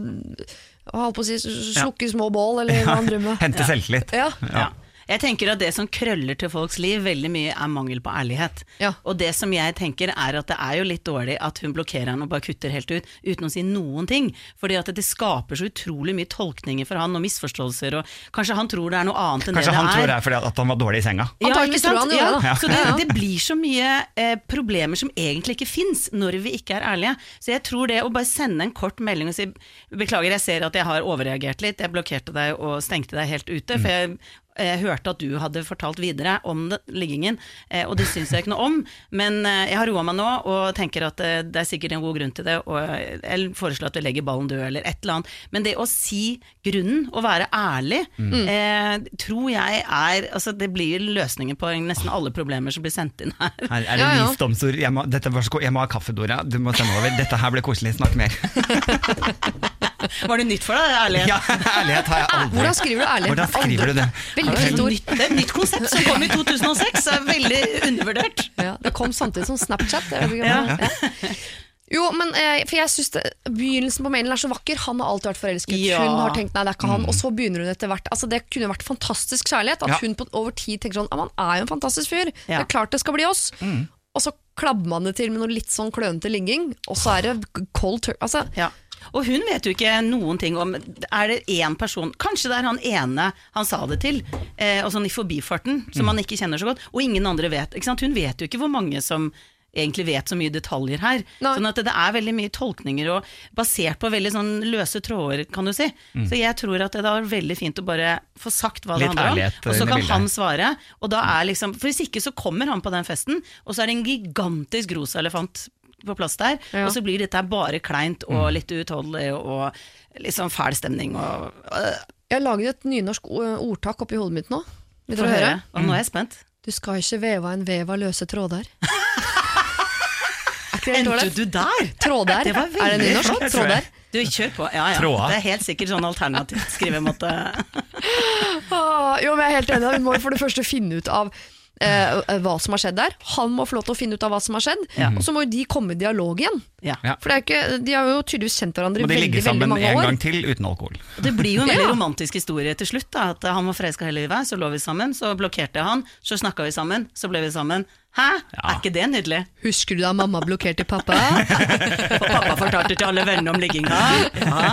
[SPEAKER 6] og holder på å si slukke ja. små bål eller hva han drømmer.
[SPEAKER 7] Hente selvtillit
[SPEAKER 6] ja.
[SPEAKER 7] Ja.
[SPEAKER 8] Ja. Jeg tenker at det som krøller til folks liv veldig mye er mangel på ærlighet. Ja. Og det som jeg tenker er at det er jo litt dårlig at hun blokkerer han og bare kutter helt ut uten å si noen ting. Fordi at det skaper så utrolig mye tolkninger for han og misforståelser, og kanskje han tror det er noe annet enn
[SPEAKER 7] kanskje
[SPEAKER 8] det det er.
[SPEAKER 7] Kanskje han tror det er fordi at han var dårlig i senga.
[SPEAKER 8] Ja, ikke sant? Ja. Ja. Så det, det blir så mye eh, problemer som egentlig ikke finnes når vi ikke er ærlige. Så jeg tror det å bare sende en kort melding og si beklager, jeg ser at jeg har overreagert litt, jeg blokkerte deg og stengte deg helt ute, for jeg Jeg hørte at du hadde fortalt videre om det, liggingen, og det synes jeg ikke noe om, men jeg har roet meg nå og tenker at det er sikkert en god grunn til det, og jeg foreslår at du legger ballen død eller et eller annet, men det å si grunnen og være ærlig mm. eh, tror jeg er, altså det blir løsningen på nesten alle problemer som blir sendt inn her.
[SPEAKER 7] Her er det visdomsord, jeg må, dette var så, jeg må ha kaffe, Dora, du må stemme over, dette her ble koselig, snakk mer.
[SPEAKER 8] Var det nytt for deg, ærlighet?
[SPEAKER 7] Ja, ærlighet har jeg aldri.
[SPEAKER 6] Hvordan skriver du ærlighet?
[SPEAKER 7] Hvordan skriver du det?
[SPEAKER 6] Veldig fint ord.
[SPEAKER 8] Det er et nytt konsept som kom i to tusen og seks, er veldig undervurdert.
[SPEAKER 6] kom samtidig som Snapchat. Jeg vet ikke hva. Ja. Jo, men eh, for jeg synes det, begynnelsen på mailen er så vakker. Han har alltid vært forelsket.
[SPEAKER 8] Ja.
[SPEAKER 6] Hun har tenkt, nei, det er ikke han. Og så begynner hun etter hvert. Altså, det kunne vært fantastisk kjærlighet. At
[SPEAKER 7] Ja.
[SPEAKER 6] hun på, over tid tenker sånn, han er jo en fantastisk fyr. Det
[SPEAKER 8] Ja.
[SPEAKER 6] er klart det skal bli oss.
[SPEAKER 7] Mm.
[SPEAKER 6] Og så klabber man det til med noe litt sånn klønete ligging. Og så er det cold turkey. Altså,
[SPEAKER 8] Ja. Og hun vet jo ikke noen ting om. Er det én person, kanskje det er han ene han sa det til, eh, og sånn i forbifarten, som han ikke kjenner så godt, og ingen andre vet, ikke sant? Hun vet jo ikke hvor mange som egentlig vet så mye detaljer her.
[SPEAKER 6] Nei.
[SPEAKER 8] Sånn at det er veldig mye tolkninger, og basert på veldig sånn løse tråder, kan du si. Så jeg tror at det er veldig fint å bare få sagt hva det
[SPEAKER 7] Litt
[SPEAKER 8] handler om,
[SPEAKER 7] ærlighet
[SPEAKER 8] og så
[SPEAKER 7] under
[SPEAKER 8] kan
[SPEAKER 7] bildet.
[SPEAKER 8] han svare, og da er liksom, for hvis ikke så kommer han på den festen, og så er det en gigantisk rosa elefant på plass der,
[SPEAKER 6] Ja.
[SPEAKER 8] og så blir dette bare kleint og litt uutholdelig og litt sånn fæl stemning og øh,
[SPEAKER 6] jeg har laget et nynorsk o- ordtak oppi hodet mitt nå. Vil
[SPEAKER 8] få
[SPEAKER 6] dere høre?
[SPEAKER 8] høre. Og nå er jeg spent.
[SPEAKER 6] Du skal ikke veve en vev av løse tråder. Er ikke det helt
[SPEAKER 8] Endte
[SPEAKER 6] ålreit?
[SPEAKER 8] du der?
[SPEAKER 6] Tråder?
[SPEAKER 8] Det var
[SPEAKER 6] Er det
[SPEAKER 8] veldig
[SPEAKER 6] nynorsk?
[SPEAKER 8] flott.
[SPEAKER 6] Tråder?
[SPEAKER 8] Du, kjør på. Ja, ja.
[SPEAKER 7] Tråda.
[SPEAKER 8] Det er helt sikkert sånn alternativt skrivemåte.
[SPEAKER 6] Ah, jo, men jeg er helt enig. Vi må jo for det første finne ut av eh, hva som har skjedd der. Han må få lov til å finne ut av hva som har skjedd,
[SPEAKER 8] Ja.
[SPEAKER 6] og så må jo de komme i dialog igjen.
[SPEAKER 8] Ja.
[SPEAKER 7] Ja.
[SPEAKER 6] For det er ikke, de har jo tydeligvis kjent hverandre i
[SPEAKER 7] Må de
[SPEAKER 6] veldig,
[SPEAKER 7] ligge
[SPEAKER 6] veldig
[SPEAKER 7] sammen
[SPEAKER 6] mange
[SPEAKER 7] en
[SPEAKER 6] år.
[SPEAKER 7] gang til uten alkohol.
[SPEAKER 8] Og det blir jo en veldig
[SPEAKER 6] Ja.
[SPEAKER 8] romantisk historie til slutt, da, at han var forelska hele livet, så lå vi sammen, så blokkerte jeg han, så snakka vi sammen, så ble vi sammen. Hæ?
[SPEAKER 7] Ja.
[SPEAKER 8] Er ikke det nydelig?
[SPEAKER 6] Husker du da mamma blokkerte pappa?
[SPEAKER 8] Og pappa fortalte til alle vennene om ligginga. Ja.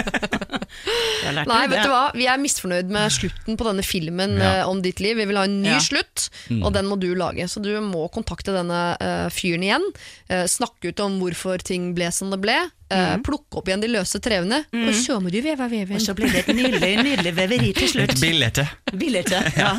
[SPEAKER 8] Jeg lærte
[SPEAKER 6] Nei,
[SPEAKER 8] jo
[SPEAKER 6] vet
[SPEAKER 8] det.
[SPEAKER 6] du hva? Vi er misfornøyd med slutten på denne filmen
[SPEAKER 7] Ja.
[SPEAKER 6] eh, om ditt liv. Vi vil ha en ny
[SPEAKER 8] Ja.
[SPEAKER 6] slutt, og den må du lage. Så du må kontakte denne eh, fyren igjen. eh, snakke ut om hvorfor ting ble som det ble. eh, Plukke opp igjen de løse trevene. Og så må du veve veven.
[SPEAKER 8] Og så ble det et nydelig, nydelig veveri til slutt.
[SPEAKER 7] Billete.
[SPEAKER 8] Billedte. Ja.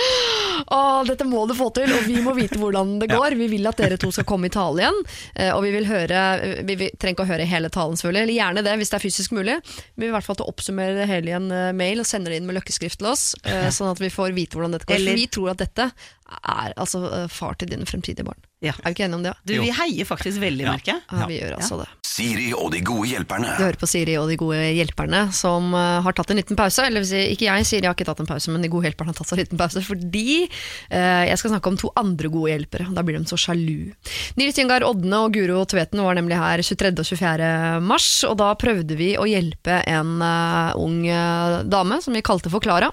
[SPEAKER 6] Åh, dette må du få til, og vi må vite hvordan det går. Vi vil at dere to skal komme i tale igjen, eh, og vi vil høre, vi, vi trenger ikke å høre hele talen selvfølgelig, eller gjerne det hvis det er fysisk mulig, men vi vil i hvert fall til å oppsummere det hele i en eh, mail og sende det inn med løkkeskrift til oss, eh, sånn at vi får vite hvordan dette går.
[SPEAKER 8] Eller-
[SPEAKER 6] For vi tror at dette er altså eh, far til dine fremtidige barn.
[SPEAKER 8] Ja.
[SPEAKER 6] Er vi ikke enige om det?
[SPEAKER 8] Du, vi heier faktisk veldig,
[SPEAKER 7] Ja.
[SPEAKER 8] merker jeg.
[SPEAKER 6] Ja, vi gjør altså det.
[SPEAKER 5] Siri og de gode hjelperne.
[SPEAKER 6] Du hører på Siri og de gode hjelperne som uh, har tatt en liten pause. Eller vil si, ikke jeg, Siri har ikke tatt en pause, men de gode hjelperne har tatt seg en liten pause. Fordi uh, jeg skal snakke om to andre gode hjelpere. Da blir de så sjalu. Nils Ingar Odne og Guro Tveten var nemlig her tjuetredje og tjuefjerde mars. Og da prøvde vi å hjelpe en uh, ung uh, dame som vi kalte for Klara,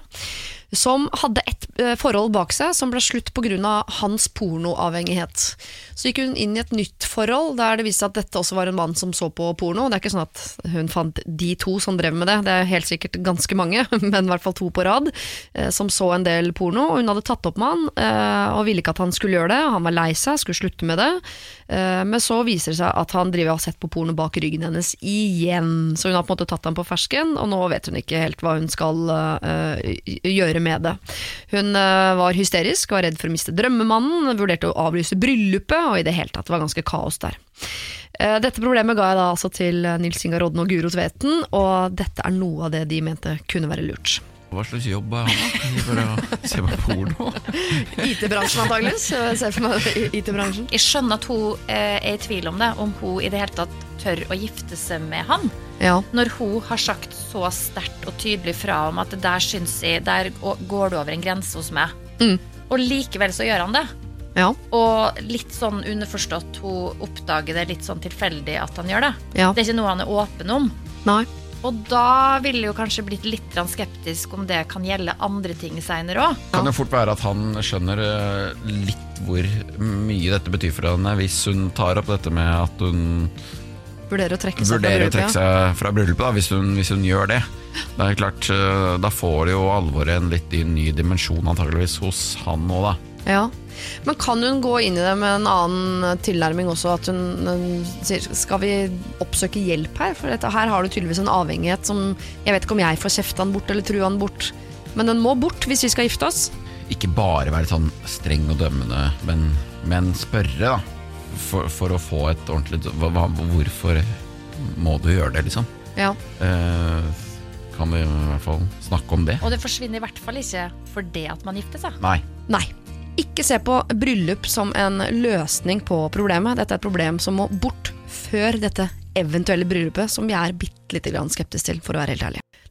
[SPEAKER 6] som hadde et eh, forhold bak seg som ble slutt på grunn av hans pornoavhengighet. Så gikk hun inn i et nytt forhold der det viste seg at dette også var en mann som så på porno. Det er ikke sånn at hun fant de to som drev med det, det er helt sikkert ganske mange, men i hvert fall to på rad, eh, som så en del porno. Og hun hadde tatt opp med han eh, og ville ikke at han skulle gjøre det. Han var lei seg, skulle slutte med det. Eh, men så viser det seg at han driver og har sett på porno bak ryggen hennes igjen. Så hun har på en måte tatt ham på fersken, og nå vet hun ikke helt hva hun skal eh, gjøre med det. Hun uh, var hysterisk, var redd for å miste drømmemannen, vurderte å avlyse bryllupet, og i det hele tatt var ganske kaos der. Uh, dette problemet ga jeg da altså til Nils Ingar Rodden og Guro Tveten, og dette er noe av det de mente kunne være lurt.
[SPEAKER 9] Hva slags jobb er han da? For å se på porno?
[SPEAKER 6] I T-bransjen antageligvis, jeg ser for meg I T-bransjen.
[SPEAKER 10] Jeg skjønner at hun eh, er i tvil om det, om hun i det hele tatt tør å gifte seg med han.
[SPEAKER 6] Ja.
[SPEAKER 10] Når hun har sagt så sterkt og tydelig fra om at der syns jeg, der går det over en grense hos meg.
[SPEAKER 6] Mm.
[SPEAKER 10] Og likevel så gjør han det.
[SPEAKER 6] Ja.
[SPEAKER 10] Og litt sånn underforstått, hun oppdager det litt sånn tilfeldig at han gjør det.
[SPEAKER 6] Ja.
[SPEAKER 10] Det er ikke noe han er åpen om.
[SPEAKER 6] Nei.
[SPEAKER 10] Og da ville jeg jo kanskje blitt litt skeptisk om det kan gjelde andre ting senere også.
[SPEAKER 9] Kan jo fort være at han skjønner eh, litt hvor mye dette betyr for henne hvis hun tar opp dette med at hun
[SPEAKER 6] Vurderer å trekke seg fra
[SPEAKER 9] vurderer å
[SPEAKER 6] bryllupet,
[SPEAKER 9] trekke seg fra bryllupet da, hvis, hun, hvis hun gjør det. Det er klart, eh, da får det jo alvoret en litt ny dimensjon antageligvis hos han nå da.
[SPEAKER 6] Ja, men kan hun gå inn i det med en annen tilnærming også, at hun, hun sier, skal vi oppsøke hjelp her? For dette, her har du tydeligvis en avhengighet som, jeg vet ikke om jeg får kjefte han bort eller true han bort, men den må bort hvis vi skal gifte oss.
[SPEAKER 9] Ikke bare være sånn streng og dømmende, men, men spørre da, for, for å få et ordentlig, hva, hva, hvorfor må du gjøre det liksom?
[SPEAKER 6] Ja.
[SPEAKER 9] Eh, kan vi i hvert fall snakke om det?
[SPEAKER 10] Og det forsvinner i hvert fall ikke for det at man gifter seg.
[SPEAKER 9] Nei.
[SPEAKER 6] Nei. Ikke se på bryllup som en løsning på problemet. Dette er et problem som må bort før dette eventuelle bryllupet, som vi er bitte litt grann skeptisk til, for å være helt ærlig.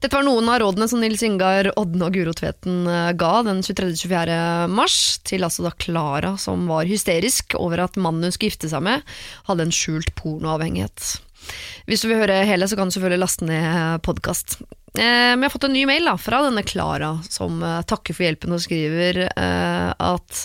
[SPEAKER 6] Dette var noen av rådene som Nils Ingar, Odden og Guro Tveten ga den tjuetredje til tjuefjerde mars til altså da Clara, som var hysterisk over at mannen hun skulle gifte seg med, hadde en skjult pornoavhengighet. Hvis du vil høre hele, så kan du selvfølgelig laste ned podcast. Eh, men jeg har fått en ny mail da, fra denne Clara, som eh, takker for hjelpen og skriver eh, at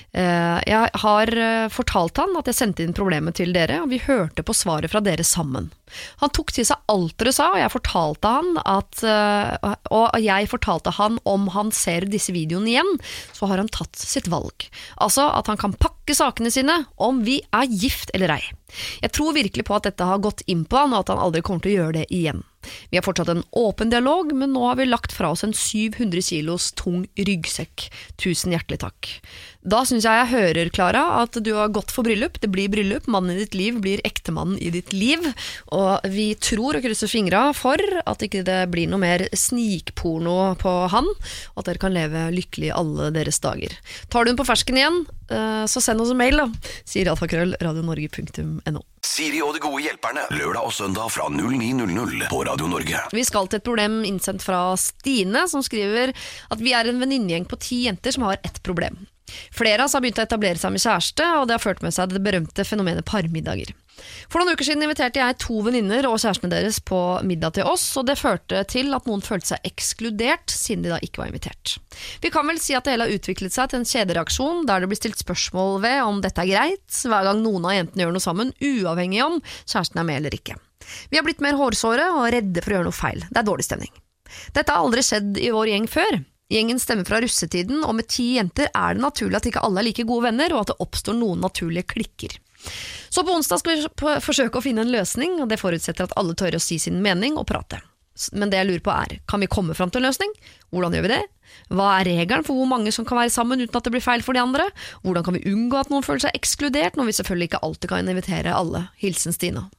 [SPEAKER 6] eh, jeg har eh, fortalt han at jeg sendte inn problemet til dere, og vi hørte på svaret fra dere sammen. Han tok til seg alt dere sa, og jeg fortalte han at, eh, og jeg fortalte han om han ser disse videoene igjen, så har han tatt sitt valg. Altså at han kan pakke sakene sine om vi er gift eller ei. Jeg tror virkelig på at dette har gått inn på han, og at han aldri kommer til å gjøre det igjen. Vi har fortsatt en åpen dialog, men nå har vi lagt fra oss en syv hundre kilos tung ryggsekk. Tusen hjertelig takk. Da synes jeg jeg hører, Clara, at du har gått for bryllup. Det blir bryllup, mannen i ditt liv blir ektemannen i ditt liv, og vi tror og krysser fingra for at ikke det blir noe mer snikporno på han, og at dere kan leve lykkelig alle deres dager. Tar du den på fersken igjen, så send oss en mail da, sier alfakrøll radionorge punktum no.
[SPEAKER 5] Siri og de gode hjelperne, lørdag og søndag fra null ni null null på Radio Norge.
[SPEAKER 6] Vi skal til et problem innsendt fra Stine, som skriver at vi er en venninnegjeng på ti jenter som har ett problem. Flere av oss har begynt å etablere seg med kjæreste, og det har ført med seg det berømte fenomenet parmiddager. For noen uker siden inviterte jeg to venninner og kjærestene deres på middag til oss, og det førte til at noen følte seg ekskludert, siden de da ikke var invitert. Vi kan vel si at det hele har utviklet seg til en kjedereaksjon, der det blir stilt spørsmål ved om dette er greit, hver gang noen av jentene gjør noe sammen, uavhengig om kjæresten er med eller ikke. Vi har blitt mer hårsåre og redde for å gjøre noe feil. Det er dårlig stemning. Dette har aldri skjedd i vår gjeng før. Gjengen stemmer fra russetiden, og med ti jenter er det naturlig at ikke alle er like gode venner, og at det oppstår noen naturlige klikker. Så på onsdag skal vi forsøke å finne en løsning, og det forutsetter at alle tør å si sin mening og prate. Men det jeg lurer på er, kan vi komme fram til en løsning? Hvordan gjør vi det? Hva er regelen for hvor mange som kan være sammen uten at det blir feil for de andre? Hvordan kan vi unngå at noen føler seg ekskludert, når vi selvfølgelig ikke alltid kan invitere alle? Hilsen Stina.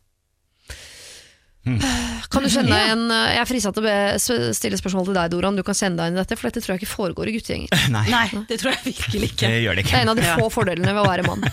[SPEAKER 6] Kan du kjenne deg igjen? Jeg er friset til å stille spørsmål til deg, Doran. Du kan kjenne deg inn i dette, for dette tror jeg ikke foregår i guttegjenger.
[SPEAKER 7] Nei.
[SPEAKER 8] Nei, det tror jeg virkelig ikke.
[SPEAKER 7] Det gjør det ikke.
[SPEAKER 6] Det er en av de få fordelene ved å være mann.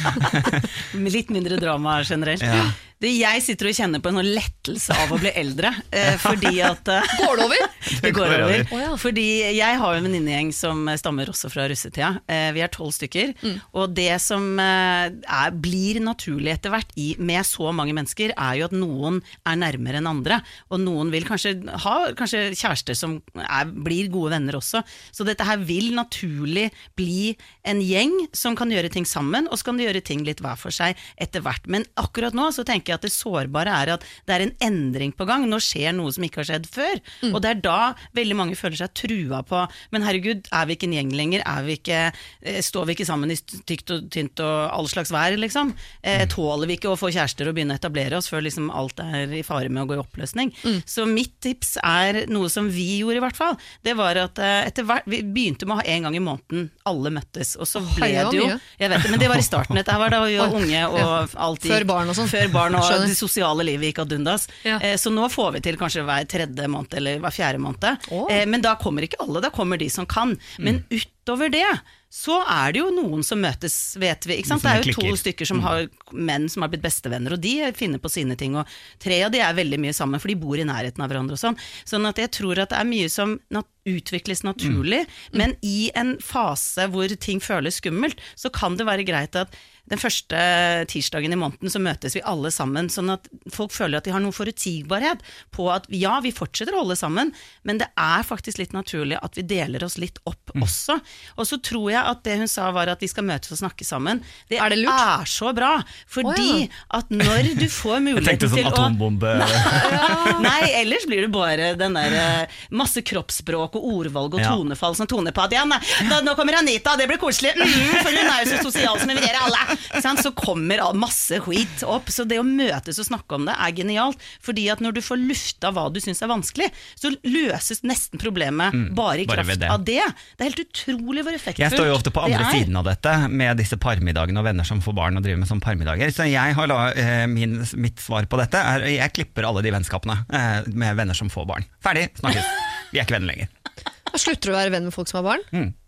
[SPEAKER 8] Litt mindre drama generelt.
[SPEAKER 7] Ja.
[SPEAKER 8] Det jeg sitter og kjenner på en lettelse av å bli eldre, eh, fordi at eh,
[SPEAKER 6] Går det over?
[SPEAKER 8] Det går over.
[SPEAKER 6] Oh, ja.
[SPEAKER 8] Fordi jeg har jo en venninnegjeng som stammer også fra russetida. Eh, vi er tolv stykker, mm. og det som eh, er, blir naturlig etter hvert i, med så mange mennesker, er jo at noen er nærmere enn andre, og noen vil kanskje ha kanskje kjærester som er, blir gode venner også. Så dette her vil naturlig bli en gjeng som kan gjøre ting sammen, og så kan de gjøre ting litt hver for seg etter hvert. Men akkurat nå så tenker jeg at det sårbare er at det er en endring på gang. Nå skjer noe som ikke har skjedd før, mm. og det er da veldig mange føler seg trua på, men herregud, er vi ikke en gjeng lenger? Er vi ikke, står vi ikke sammen i tykt og tynt og all slags vær, liksom? Eh, tåler vi ikke å få kjærester og begynne å etablere oss før liksom alt er i fare med å gå i oppløsning? Mm. Så mitt tips er noe som vi gjorde i hvert fall. Det var at etter hvert, vi begynte med å ha en gang i måneden, alle møttes, og så ble det jo, jeg vet det, men det var i starten, dette var da vi var unge og alltid,
[SPEAKER 6] før barn og sånn.
[SPEAKER 8] Før barn og Skjønner. Det sosiale livet gikk ad undas. Ja. Eh, så nå får vi til kanskje hver tredje måned eller hver fjerde måned. Oh. Eh, men da kommer ikke alle, da kommer de som kan. Men mm. utover det, så er det jo noen som møtes, vet vi, ikke sant? Det er jo to stykker som har menn som har blitt bestevenner, og de finner på sine ting, og tre av de er veldig mye sammen, for de bor i nærheten av hverandre og sånn. Sånn at jeg tror at det er mye som nat- utvikles naturlig, mm. men i en fase hvor ting føles skummelt, så kan det være greit at den første tirsdagen i måneden så møtes vi alle sammen, sånn at folk føler at de har noen forutsigbarhet på at ja, vi fortsetter å holde sammen, men det er faktisk litt naturlig at vi deler oss litt opp mm. også. Og så tror jeg at det hun sa var at vi skal møtes og snakke sammen. Det er, det er så bra, fordi oh, ja. at når du får muligheten til å...
[SPEAKER 7] Jeg tenkte sånn atombombe.
[SPEAKER 8] Nei, nei, ellers blir det bare den der masse kroppsspråk og ordvalg og ja. tonefall som toner på at ja, nei, nå, nå kommer Anita, det blir koselig, mm, for hun er jo så sosial som inviterer alle. Så kommer masse skit opp, så det å møtes og snakke om det er genialt, fordi at når du får lufta hva du synes er vanskelig, så løses nesten problemet mm, bare i kraft bare det. av det. Det er helt utrolig hvor effektfullt.
[SPEAKER 7] Jeg står jo ofte på andre siden av dette, med disse parmiddagene og venner som får barn og driver med sånne parmiddager, så jeg har la, eh, min, mitt svar på dette er, jeg klipper alle de vennskapene eh, med venner som får barn. Ferdig, snakkes. Vi er ikke venner lenger.
[SPEAKER 6] Da slutter du å være venn med folk som har barn?
[SPEAKER 7] Mm.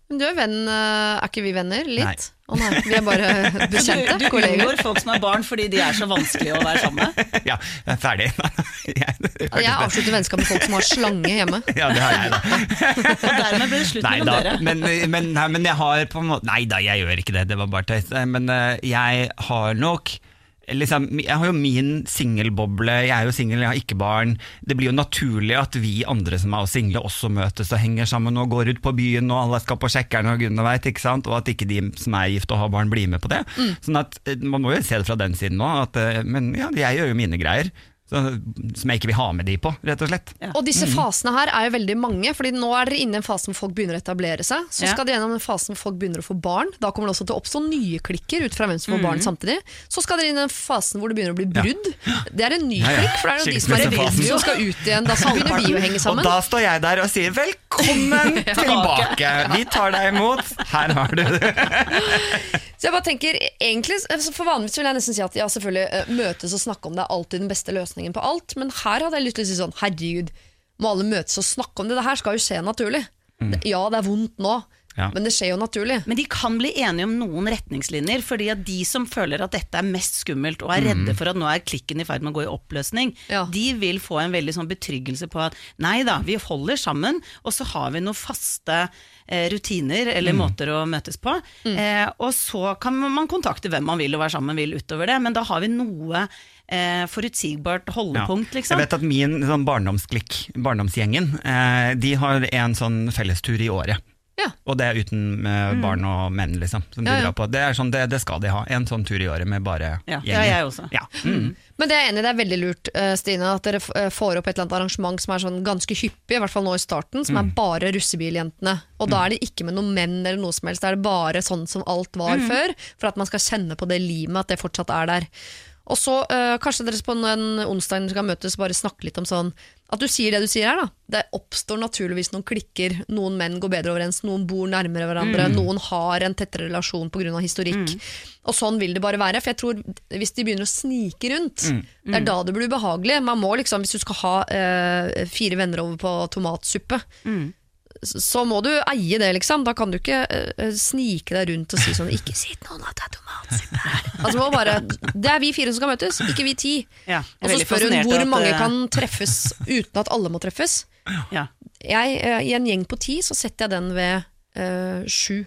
[SPEAKER 6] Du er venn, er ikke vi venner? Litt?
[SPEAKER 7] Nei.
[SPEAKER 6] Å nei, vi er bare bekjente,
[SPEAKER 8] Du, du unngår folk som er barn fordi de er så vanskelig å være sammen med.
[SPEAKER 7] Ja, jeg er ferdig.
[SPEAKER 6] Jeg avslutter vennskap med folk som har slange hjemme.
[SPEAKER 7] Ja, det har jeg da.
[SPEAKER 8] Og dermed blir det slutt
[SPEAKER 7] Nei
[SPEAKER 8] mellom
[SPEAKER 7] da,
[SPEAKER 8] dere.
[SPEAKER 7] men, men, nei, men jeg har på en måte Nei da, jeg gjør ikke det, det var bare tøys. Men uh, jeg har nok liksom, jeg har jo min singelboble, jeg er jo singel, jeg har ikke barn. Det blir jo naturlig at vi andre som er single også møtes og henger sammen og går ut på byen, og alle skal på sjekkeren og gudene vet, ikke sant? Og at ikke de som er gift og har barn blir med på det. Mm. Sånn at man må jo se det fra den siden nå, at, men ja, jeg gjør jo mine greier. Så, som jeg ikke vil ha med de på, rett og slett.
[SPEAKER 6] Ja. Og disse fasene her er jo veldig mange, fordi nå er dere inne i en fase hvor folk begynner å etablere seg, så skal ja. de gjennom en fase hvor folk begynner å få barn, da kommer det også til å oppstå nye klikker ut fra hvem som får mm. barn samtidig, så skal dere inn i den fasen hvor det begynner å bli brudd, ja. det er en ny ja, ja. klikk, for det er jo de som er revidde som skal ut igjen, da begynner de å henge sammen.
[SPEAKER 7] Og da står jeg der og sier, velkommen tilbake, vi tar deg imot, her har du det.
[SPEAKER 6] Så jeg bare tenker, egentlig, for vanligvis vil jeg nesten si at ja, selvfølgelig møtes og snakke om det er alltid den beste løsningen på alt, men her hadde jeg lyst til å si sånn, herregud, må alle møtes og snakke om det, det her skal jo skje naturlig. Mm. Ja, det er vondt nå, ja. men det skjer jo naturlig.
[SPEAKER 8] Men de kan bli enige om noen retningslinjer, fordi at de som føler at dette er mest skummelt og er redde for at nå er klikken i ferd med å gå i oppløsning, ja. de vil få en veldig sånn betryggelse på at nei da, vi holder sammen, og så har vi noen faste eh, rutiner eller mm. måter å møtes på, mm. eh, og så kan man kontakte hvem man vil og være sammen vil utover det, men da har vi noe eh, forutsigbart holdepunkt, ja. liksom.
[SPEAKER 7] Jeg vet at min sånn barndomsklikk, barndomsgjengen, eh, de har en sånn fellestur i året. Ja. Og det er uten uh, barn og menn liksom, som de ja, ja. drar på. Det, er sånn, det, det skal de ha, en sånn tur i året med bare
[SPEAKER 8] ja.
[SPEAKER 7] gjengen.
[SPEAKER 8] Ja, jeg også.
[SPEAKER 7] Ja. Mm.
[SPEAKER 6] Men det er enig, det er veldig lurt, Stine, at dere får opp et eller annet arrangement som er sånn ganske hyppig, i hvert fall nå i starten, som mm. er bare russebiljentene. Og mm. da er det ikke med noen menn eller noe som helst, det er bare sånn som alt var mm. før, for at man skal kjenne på det limet, at det fortsatt er der. Og så øh, kanskje dere på en onsdag skal møtes bare snakke litt om sånn at du sier det du sier her da. Det oppstår naturligvis noen klikker, noen menn går bedre overens, noen bor nærmere hverandre, mm. noen har en tettere relasjon på grunn av historikk. Mm. Og sånn vil det bare være, for jeg tror hvis de begynner å snike rundt, mm. Mm. det er da det blir behagelig. Man må liksom, hvis du skal ha øh, fire venner over på tomatsuppe, mm. så må du eie det liksom. Da kan du ikke uh, snike deg rundt og si sånn, ikke si noen at det er tomatsuppe her. Altså må bare, det er vi fire som skal møtes, ikke vi ti. Ja, og så spør hun hvor at, mange kan treffes uten at alle må treffes. Ja. Jeg, uh, I en gjeng på ti så setter jeg den ved uh, sju.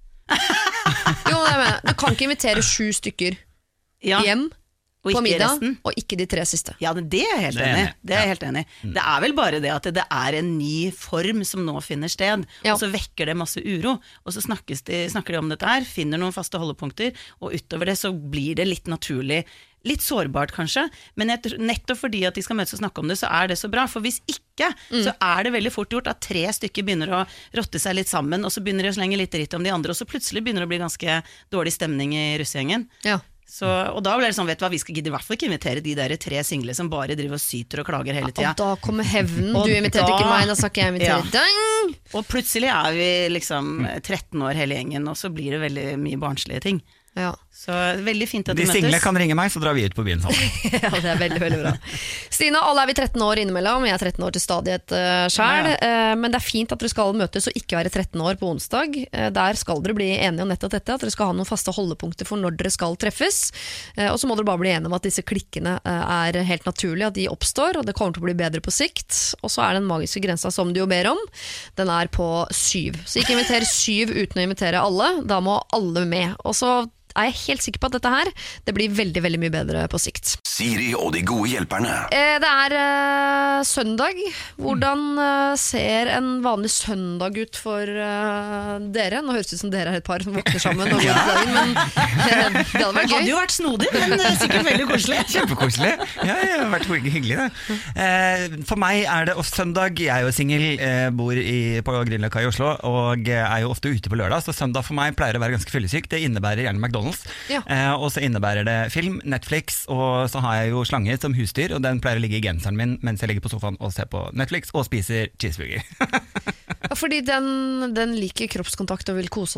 [SPEAKER 6] Jo, det mener, du kan ikke invitere sju stykker ja. hjem på middag, resten. Og ikke de tre siste.
[SPEAKER 8] Ja, det er jeg helt enig. Det er jeg helt enig. Mm. Det er vel bare det at det er en ny form som nå finner sted, ja. og så vekker det masse uro, og så de, snakker de om dette her, finner noen faste holdepunkter, og utover det så blir det litt naturlig, litt sårbart kanskje, men nettopp fordi at de skal møtes og snakke om det, så er det så bra, for hvis ikke, mm. så er det veldig fort gjort at tre stykker begynner å rotte seg litt sammen, og så begynner de å slenge litt dritt om de andre, og så plutselig begynner det å bli ganske dårlig stemning i russegjengen. Ja. Så, og da blir det sånn, vet du hva, vi skal gidde i hvert fall ikke invitere de der tre single som bare driver og syter og klager hele tiden.
[SPEAKER 6] Og da kommer hevnen, du inviterte da, ikke meg, da skal ikke jeg invitere ja. deg.
[SPEAKER 8] Og plutselig er vi liksom tretten år hele gjengen, og så blir det veldig mye barnslige ting. Ja. Så veldig fint at de,
[SPEAKER 7] de
[SPEAKER 8] møtes.
[SPEAKER 7] De single kan ringe meg, så drar vi ut på byen sammen.
[SPEAKER 6] Ja, det er veldig, veldig bra. Stine, alle er vi tretten år innimellom. Jeg er tretten år til stadighet uh, selv, ja, ja. Uh, men det er fint at dere skal møtes og ikke være tretten år på onsdag. Uh, der skal dere bli enige om nettopp dette, at dere skal ha noen faste holdepunkter for når dere skal treffes. Uh, og så må dere bare bli enige om at disse klikkene uh, er helt naturlige, at de oppstår, og det kommer til å bli bedre på sikt. Og så er den magiske grensa som du jo ber om, den er på syv. Så ikke inviter syv uten å invitere alle, da må alle med. Og så er jeg helt sikker på at dette her det blir veldig, veldig mye bedre på sikt.
[SPEAKER 5] Siri og de gode hjelperne.
[SPEAKER 6] Eh, det er eh, søndag. Hvordan eh, ser en vanlig søndag ut for eh, dere? Nå høres det ut som dere er et par som våkner sammen og går til dagen, men eh, det hadde vært gøy. Det hadde jo vært snodig, men eh, sikkert veldig koselig.
[SPEAKER 7] Kjempekoselig. Ja, det har vært hyggelig det. Eh, for meg er det også søndag. Jeg er jo single, eh, bor i, på Grünerløkka i Oslo, og er jo ofte ute på lørdag, så søndag for meg pleier å være ganske fyllesyk. Det innebærer gjerne McDonald's. Ja. Eh, og så innebærer det film, Netflix, og så har jeg jo slange som husdyr, og den pleier å ligge i genseren min mens jeg ligger på sofaen og ser på Netflix og spiser cheeseburger.
[SPEAKER 6] Ja, fordi den, den liker kroppskontakt og vil kose og sånn?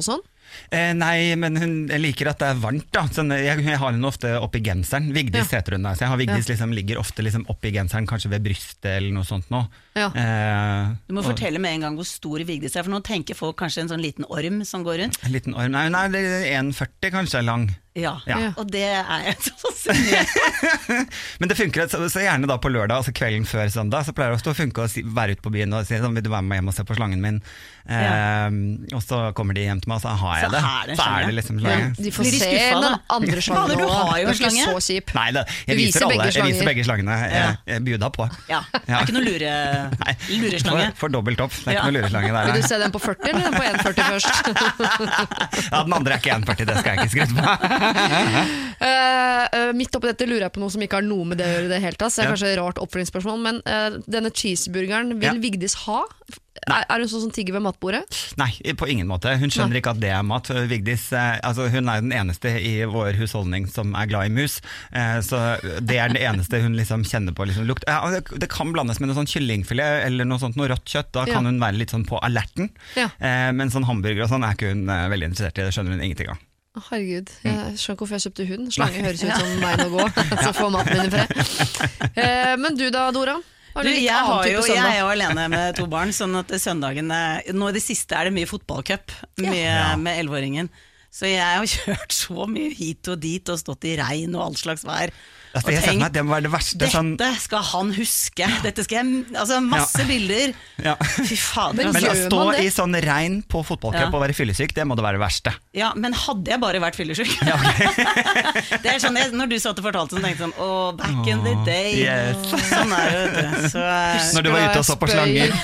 [SPEAKER 7] Eh, nei, men hun liker at det er varmt da. Sånn, jeg, jeg har henne ofte oppi genseren. Vigdis ja. heter hun da. Så jeg har Vigdis ja. liksom, ligger ofte liksom, oppi genseren, kanskje ved brystet eller noe sånt nå.
[SPEAKER 8] Ja.
[SPEAKER 7] Eh,
[SPEAKER 8] du må
[SPEAKER 7] og,
[SPEAKER 8] fortelle med en gang hvor stor Vigdis er, for nå tenker folk kanskje en sånn liten orm som går rundt.
[SPEAKER 7] En liten orm, nei, nei det er en komma førti kanskje lang.
[SPEAKER 8] Ja,
[SPEAKER 7] ja.
[SPEAKER 8] og det er jeg så synd.
[SPEAKER 7] Men det funker så, så gjerne da på lørdag, altså kvelden før søndag, så pleier det ofte å funke å si, være ute på byen og si sånn, vil du være med hjem og se på slangen min? Eh, ja. Og så kommer de hjem til meg, og så har jeg så det.
[SPEAKER 8] Er det
[SPEAKER 7] så er det liksom slange.
[SPEAKER 6] Ja, de får de se den andre slangen.
[SPEAKER 8] Du har jo en slange.
[SPEAKER 6] Så kjip.
[SPEAKER 7] Nei, det, jeg, viser alle, jeg viser begge slangene. Jeg, jeg bjuda på.
[SPEAKER 8] Ja, det er ikke noe lure, lureslange.
[SPEAKER 7] For, for dobbelt opp, det er
[SPEAKER 8] ja.
[SPEAKER 7] ikke noe lureslange der.
[SPEAKER 6] Vil du se den på førti eller den på en komma førti først?
[SPEAKER 7] Ja, den andre er ikke en komma førti, det skal jeg ikke skryte på.
[SPEAKER 6] Uh, uh, midt oppi dette lurer jeg på noe som ikke har noe med det å gjøre det helt tatt, så det er
[SPEAKER 7] ja.
[SPEAKER 6] kanskje et rart oppfølgingsspørsmål, men uh, denne cheeseburgeren vil
[SPEAKER 7] ja.
[SPEAKER 6] Vigdis ha? Er, er hun sånn som tigger ved matbordet?
[SPEAKER 7] Nei, på ingen måte. Hun skjønner Nei. ikke at det er mat. Vigdis, eh, altså, hun er den eneste i vår husholdning som er glad i mus, eh, så det er det eneste hun liksom kjenner på liksom, lukt. Ja, det, det kan blandes med noe sånn kyllingfilet eller noe sånt, noe rått kjøtt, da ja. kan hun være litt sånn på alerten,
[SPEAKER 6] ja.
[SPEAKER 7] eh, men sånn hamburger og sånn er ikke hun eh, veldig interessert i, det skjønner hun ingenting av.
[SPEAKER 6] Herregud, jeg skjønner ikke hvorfor jeg kjøpte hund. Slange høres ut som veien å gå, så får maten min i fred. Eh, men du da, Dora?
[SPEAKER 8] Du, jeg, har jo, jeg er jo alene med to barn, sånn at søndagen nå i det siste er det mye fotballcup med, ja. med elleveåringen. Så jeg har kjørt så mye hit og dit og stått i regn og all slags vær.
[SPEAKER 7] Altså, og tenkt, meg, det må være det verste,
[SPEAKER 8] dette
[SPEAKER 7] sånn...
[SPEAKER 8] skal han huske. Dette skal jeg, altså masse ja. bilder.
[SPEAKER 7] Ja.
[SPEAKER 8] Fy fader.
[SPEAKER 7] Men å stå i sånn regn på fotballcup ja. og være fyllesyk, det må det være det verste.
[SPEAKER 8] Ja, men hadde jeg bare vært fyllesyk? Ja, okay. Det er sånn, jeg, når du satt og fortalte så tenkte jeg sånn, oh, back oh, in the day.
[SPEAKER 7] Yes.
[SPEAKER 8] Sånn er det. Så,
[SPEAKER 7] når du var ute og så på slanger.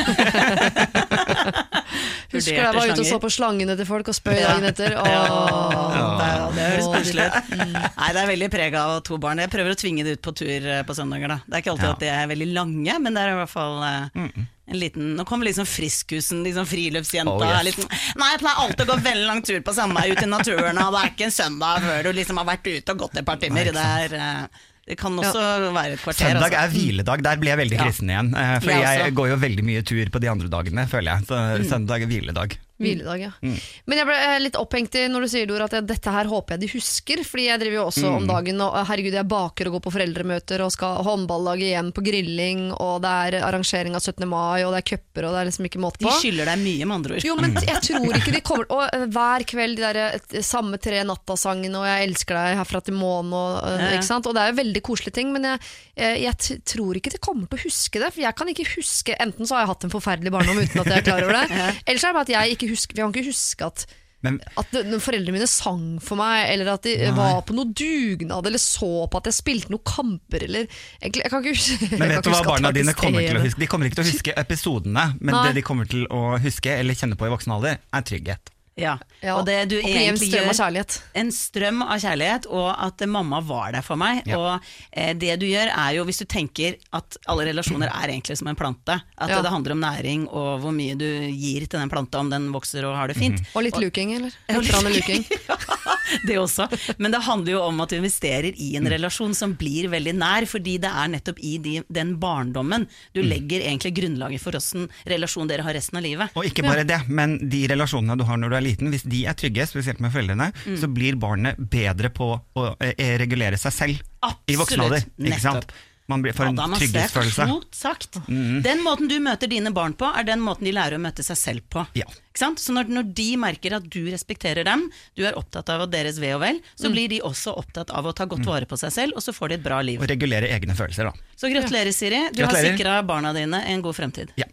[SPEAKER 6] Husker jeg var ute og så på slangene til folk og spøy dagen etter. Åh,
[SPEAKER 8] ja, det, det høres koselig ut. Nei, det er veldig preget av to barn. Jeg prøver å tvinge det ut på tur på søndager da. Det er ikke alltid ja. at de er veldig lange, men det er i hvert fall uh, en liten, nå kommer liksom friskhusen, liksom friluftsjenta oh, yes. litt, nei, jeg pleier alltid å gå veldig lang tur på samme ut i naturen, og det er ikke en søndag før du liksom har vært ute og gått et par timer. Det er uh, det kan også ja. være et kvarter.
[SPEAKER 7] Søndag
[SPEAKER 8] altså.
[SPEAKER 7] er hviledag, der blir jeg veldig kristen igjen. For jeg, jeg går jo veldig mye tur på de andre dagene, føler jeg. Så mm. søndag er hviledag.
[SPEAKER 6] Hviledag, ja.
[SPEAKER 7] Mm.
[SPEAKER 6] Men jeg ble litt opphengt i når du sier, Dora, at jeg, dette her håper jeg de husker, fordi jeg driver jo også mm. om dagen, og herregud, jeg baker og går på foreldremøter, og skal håndballag igjen på grilling, og det er arrangering av syttende mai, og det er køpper, og det er liksom ikke måte på.
[SPEAKER 8] De skylder deg mye, med andre ord.
[SPEAKER 6] Jo, men jeg tror ikke de kommer, og hver kveld de der samme tre nattasangene, og jeg elsker deg herfra til månen, og, ja. ikke sant? Og det er jo veldig koselige ting, men jeg, jeg, jeg tror ikke de kommer til å huske det, for jeg kan ikke huske, enten så har jeg hatt en forferdelig barndom uten at jeg er klar over det, ja. ellers er det bare at jeg ikke husker, jeg kan ikke huske at, Men, at foreldrene mine sang for meg, eller at de nei. var på noe dugnad, eller så på at jeg spilte noen kamper, eller jeg, jeg kan ikke huske.
[SPEAKER 7] Men vet du hva barna dine kommer til å huske? De kommer ikke til å huske episodene, men nei. det de kommer til å huske, eller kjenne på i voksen alder, er trygghet.
[SPEAKER 8] Ja, ja. Og det du og egentlig
[SPEAKER 6] strøm
[SPEAKER 8] gjør
[SPEAKER 6] av kjærlighet.
[SPEAKER 8] En strøm av kjærlighet, og at mamma var der for meg. Ja. Og eh, det du gjør er jo, hvis du tenker at alle relasjoner er egentlig som en plante, at ja. det handler om næring og hvor mye du gir til den planta, om den vokser og har det fint.
[SPEAKER 6] Mm-hmm. Og litt luking, eller? Litt luking.
[SPEAKER 8] Ja, det også. Men det handler jo om at du investerer i en relasjon som blir veldig nær, fordi det er nettopp i de, den barndommen du legger egentlig grunnlaget for hvordan relasjon dere har resten av livet.
[SPEAKER 7] Og ikke bare ja. det, men de relasjonene du har når du er liten, hvis de er trygge, spesielt med foreldrene, mm. så blir barnet bedre på å eh, regulere seg selv.
[SPEAKER 8] Absolutt,
[SPEAKER 7] i voksen alder, ikke sant? Man blir for en trygghetsfølelse.
[SPEAKER 8] Sagt. Mm. Den måten du møter dine barn på, er den måten de lærer å møte seg selv på.
[SPEAKER 7] Ja.
[SPEAKER 8] Ikke sant? Så når, når de merker at du respekterer dem, du er opptatt av deres ve og vel, så mm. blir de også opptatt av å ta godt vare på seg selv, og så får de et bra liv.
[SPEAKER 7] Og regulere egne følelser da.
[SPEAKER 8] Så gratulerer, Siri. Du gratulerer. har sikret barna dine en god fremtid.
[SPEAKER 7] Ja.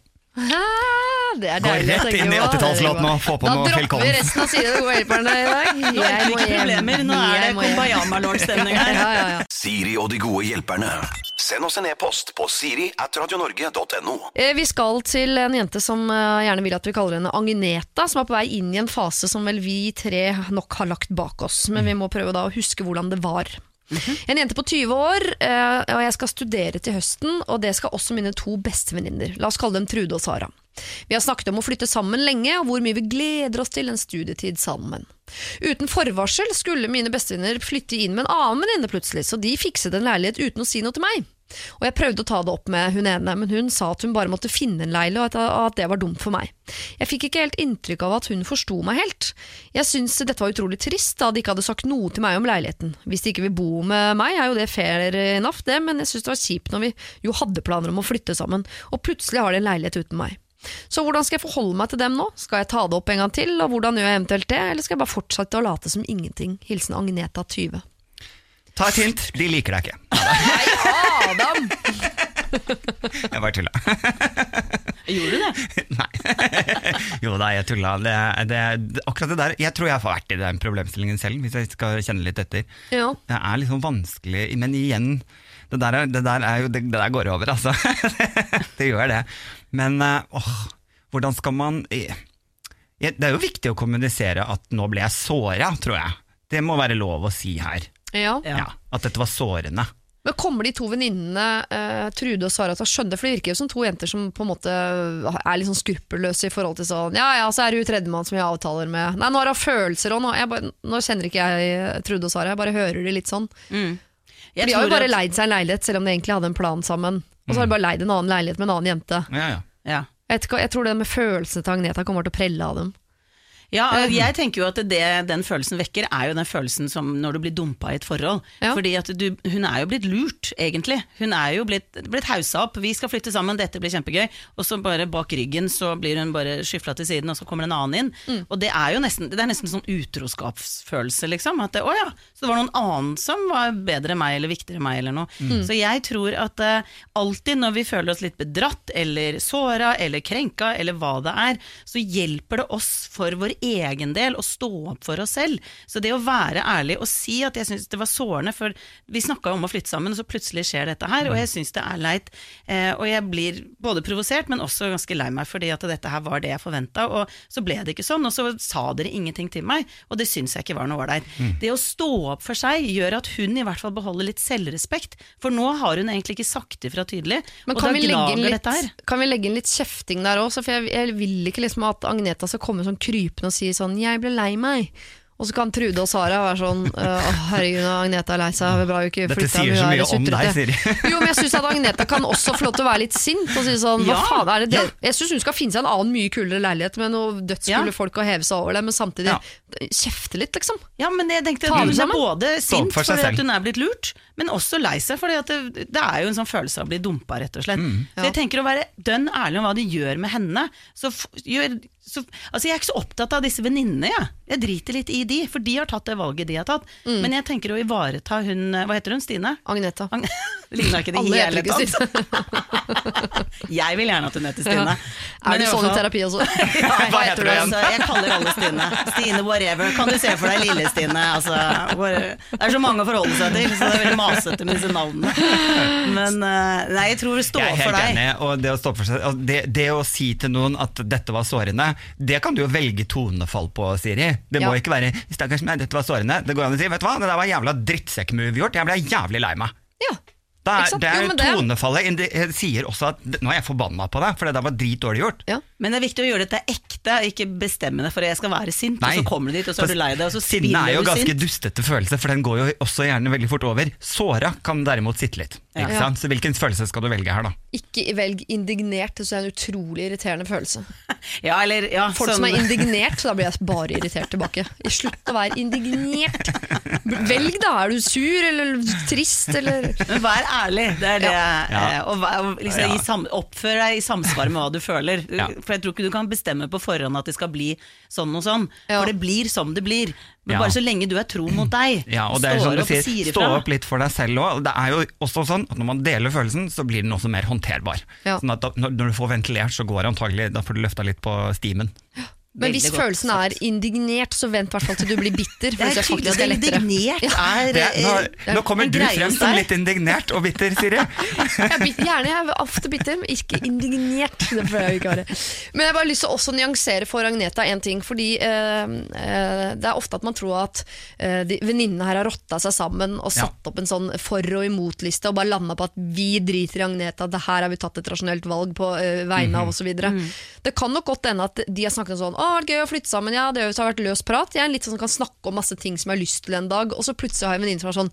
[SPEAKER 6] Det er deilig.
[SPEAKER 7] Gå rett inn i åttitalslåten nå, få på
[SPEAKER 6] da
[SPEAKER 7] noe Phil Collins.
[SPEAKER 6] Da dropper vi resten av Siri og gode hjelperne i dag.
[SPEAKER 8] Nå er det ikke problemer, nå er det Kumbayama-låtstemning her.
[SPEAKER 6] Ja, ja, ja.
[SPEAKER 5] Siri og de gode hjelperne. Send oss en e-post på siri at radionorge punktum no.
[SPEAKER 6] Vi skal til en jente som gjerne vil at vi kaller henne Agneta, som er på vei inn i en fase som vel vi tre nok har lagt bak oss. Men vi må prøve da å huske hvordan det var. Mm-hmm. En jente på tyve år, og jeg skal studere til høsten, og det skal også mine to bestevenninner. La oss kalle dem Trude og Sara. Vi har snakket om å flytte sammen lenge, og hvor mye vi gleder oss til en studietid sammen. Uten forvarsel skulle mine bestevenner flytte inn med en annen venninne plutselig, så de fikset en leilighet uten å si noe til meg. Og jeg prøvde å ta det opp med hun ene, men hun sa at hun bare måtte finne en leilighet, og at det var dumt for meg. Jeg fikk ikke helt inntrykk av at hun forsto meg helt. Jeg synes dette var utrolig trist, da de ikke hadde sagt noe til meg om leiligheten. Hvis de ikke vil bo med meg, er jo det fair enough, det, men jeg synes det var kjipt når vi jo hadde planer om å flytte sammen, og plutselig har de en leilighet uten meg. Så hvordan skal jeg forholde meg til dem nå? Skal jeg ta det opp en gang til, og hvordan gjør jeg eventuelt det, eller skal jeg bare fortsette å late som ingenting? Hilsen Agneta tyve.
[SPEAKER 7] Ta et hint, de liker deg ikke.
[SPEAKER 6] Nei, Adam!
[SPEAKER 7] Jeg bare tulla.
[SPEAKER 8] Gjorde du det?
[SPEAKER 7] Nei. Jo da, jeg tulla. Det, det, akkurat det der, jeg tror jeg har vært i den problemstillingen selv, hvis jeg skal kjenne litt etter.
[SPEAKER 6] Ja.
[SPEAKER 7] Det er liksom vanskelig, men igjen, det der, er, det der, er jo, det, det der går over, altså. Det gjør det. Men, åh, hvordan skal man... Det er jo viktig å kommunisere at nå ble jeg såret, tror jeg. Det må være lov å si her.
[SPEAKER 6] Ja.
[SPEAKER 7] Ja, at dette var sårende.
[SPEAKER 6] Men kommer de to venninnene, eh, Trude og Sara, til å skjønne, for det virker jo som to jenter som på en måte er litt sånn skruppelløse i forhold til sånn, ja, ja, så er det jo tredjemann som jeg avtaler med. Nei, nå har jeg følelser, og nå, jeg bare, nå kjenner ikke jeg Trude og Sara, jeg bare hører det litt sånn.
[SPEAKER 8] Mm.
[SPEAKER 6] For de har jo bare at... leid seg en leilighet, selv om de egentlig hadde en plan sammen. Og så har de bare leid en annen leilighet med en annen jente.
[SPEAKER 7] Ja, ja.
[SPEAKER 8] Ja.
[SPEAKER 6] Jeg, vet ikke, jeg tror det med følelsene til Agneta kommer til å prelle av dem.
[SPEAKER 8] Ja, jeg tenker jo at det den følelsen vekker er jo den følelsen som når du blir dumpet i et forhold. Ja. Fordi at du, hun er jo blitt lurt, egentlig. Hun er jo blitt, blitt hausa opp. Vi skal flytte sammen, dette blir kjempegøy. Og så bare bak ryggen så blir hun bare skyflet til siden, og så kommer en annen inn. Mm. Og det er jo nesten, det er nesten sånn utroskapsfølelse, liksom. At det, å ja, så det var noen annen som var bedre enn meg, eller viktigere enn meg, eller noe. Mm. Så jeg tror at uh, alltid når vi føler oss litt bedratt, eller såra, eller krenka, eller hva det er, så hjelper det oss for vår egen del å stå opp for oss selv. Så det å være ærlig og si at jeg synes det var sårende, for vi snakket om å flytte sammen, og så plutselig skjer dette her, og jeg synes det er leit, eh, og jeg blir både provosert, men også ganske lei meg, fordi at dette her var det jeg forventet, og så ble det ikke sånn, og så sa dere ingenting til meg, og det synes jeg ikke var noe der. Mm. Det å stå opp for seg gjør at hun i hvert fall beholder litt selvrespekt, for nå har hun egentlig ikke sagt ifra tydelig,
[SPEAKER 6] men og da gnager dette her. Kan vi legge inn litt kjefting der også, for jeg, jeg vil ikke liksom at Agneta skal komme sånn krypende og si sånn, jeg ble lei meg. Og så kan Trude og Sara være sånn, åh herregud, Agneta er lei seg, det er bra jo ikke flytte.
[SPEAKER 7] Dette sier så mye om deg, Siri.
[SPEAKER 6] Jo, men jeg synes at Agneta kan også få lov til å være litt sint og si sånn, hva
[SPEAKER 8] ja,
[SPEAKER 6] faen er det det?
[SPEAKER 8] Ja.
[SPEAKER 6] Jeg synes hun skal finne seg en annen mye kulere leilighet med noe dødskulle ja. folk å heve seg over det, men samtidig ja. kjefte litt, liksom.
[SPEAKER 8] Ja, men jeg tenkte at hun er både sint for fordi at hun er blitt lurt, men også lei seg, fordi at det, det er jo en sånn følelse av å bli dumpet, rett og slett. Mm. Så jeg tenker å være dønn ærlig om hva de gjør med henne, så gjør... Så, altså jeg er ikke så opptatt av disse venninnene, ja. Jeg driter litt i de, for de har tatt det valget de har tatt. Mm. Men jeg tenker å ivareta hun, hva heter hun, Stine?
[SPEAKER 6] Agneta.
[SPEAKER 8] Ag det ligner ikke det hele tatt. Jeg vil gjerne at hun heter Stine.
[SPEAKER 6] Ja. Er du sånn i terapi også?
[SPEAKER 8] Ja, hva heter du? Altså, jeg kaller alle Stine. Stine whatever. Kan du se for deg lille Stine? Altså, det er så mange å forholde seg til, så det er veldig masete med disse navnene. Men nei, jeg tror det står for deg. Jeg er helt enig,
[SPEAKER 7] og det å stå for seg, det, det å si til noen at dette var sårende, det kan du jo velge tonefall på, Siri. Det må ja. ikke være, stakkars meg, dette var sårende. Det går an å si, vet du hva, det der var jævla drittsekk-move gjort. Jeg ble jævlig lei meg.
[SPEAKER 6] Ja.
[SPEAKER 7] Det er, det er jo, tonefallet det sier også at nå er jeg forbanna på deg, for det der var drit dårlig gjort.
[SPEAKER 8] Ja. Men det er viktig å gjøre dette ekte, ikke bestemme det for jeg skal være sint. Nei. Og så kommer du dit, og så er du lei deg, og så spiller du sint.
[SPEAKER 7] Sinne er jo ganske dustete følelse, for den går jo også gjerne veldig fort over. Såra kan derimot sitte litt. Ikke ja. sant? Så hvilken følelse skal du velge her da?
[SPEAKER 6] Ikke velg indignert, så er det en utrolig irriterende følelse.
[SPEAKER 8] Ja, eller, ja,
[SPEAKER 6] Folk
[SPEAKER 8] sånn.
[SPEAKER 6] som er indignert, så da blir jeg bare irritert tilbake. Slutt å være indignert. Velg da, er du sur eller trist eller...
[SPEAKER 8] Men vær ærlig, det er det. Ja. Og, og liksom, ja. sam, oppfør deg i samsvar med hva du føler. Ja. For jeg tror ikke du kan bestemme på forhånd at det skal bli sånn og sånn. Ja. For det blir som det blir. Men ja. bare så lenge du er tro mot deg,
[SPEAKER 7] ja, og det er sånn du sier, stå opp litt for deg selv også. Det er jo også sånn at når man deler følelsen, så blir den også mer håndterbar. Ja. Sånn at da, når du får ventilert, så går det antagelig, da får du løftet litt på stimen.
[SPEAKER 6] Men hvis følelsen er indignert, så vent i hvert fall til du blir bitter. For det er faktisk
[SPEAKER 8] det lettere. Indignert er,
[SPEAKER 7] det, nå, nå kommer du frem som litt indignert og bitter, Siri.
[SPEAKER 6] Jeg bit, gjerne, jeg er ofte bitter, men ikke indignert. Det får jeg ikke være. Men jeg har bare lyst til å også nyansere for Agneta en ting, fordi eh, det er ofte at man tror at eh, de venninnene her har rotta seg sammen og satt ja. opp en sånn for- og imot-liste og bare landet på at vi driter i Agneta, det her har vi tatt et rasjonelt valg på eh, vegne av og så videre. Mm. Det kan nok godt ende at de har snakket sånn, å, det er gøy å flytte sammen, ja, det har vært løs prat. Jeg er en litt sånn som kan snakke om masse ting som jeg har lyst til en dag, og så plutselig har jeg en venninne som er sånn,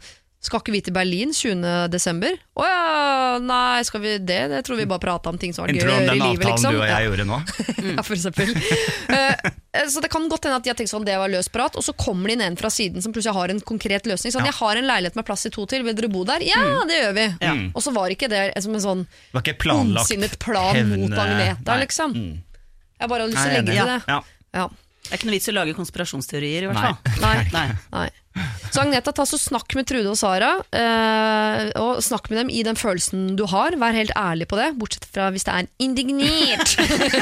[SPEAKER 6] Skal ikke vi til Berlin tjuende desember? Åja, nei, skal vi det? Det tror vi bare prater om ting som var gøy å gjøre i livet, liksom.
[SPEAKER 7] Du og jeg gjorde nå.
[SPEAKER 6] Ja, for eksempel. uh, så det kan godt hende at de har tenkt sånn, det var løst prat, og så kommer de inn en fra siden som plutselig har en konkret løsning. Sånn, ja. Jeg har en leilighet med plass i to til, vil dere bo der? Ja, mm. det gjør vi. Ja. Og så var ikke det som en sånn ondsinnet plan hevne. Mot Agneta, liksom. Mm. Jeg bare har lyst til å legge til det.
[SPEAKER 8] Ja. Ja. Det er ikke noe vits å lage konspirasjonsteorier, i hvert fall.
[SPEAKER 6] Nei. Nei. Nei. Så Agneta, ta så snakk med Trude og Sara, eh, og snakk med dem i den følelsen du har. Vær helt ærlig på det, bortsett fra hvis det er indignert.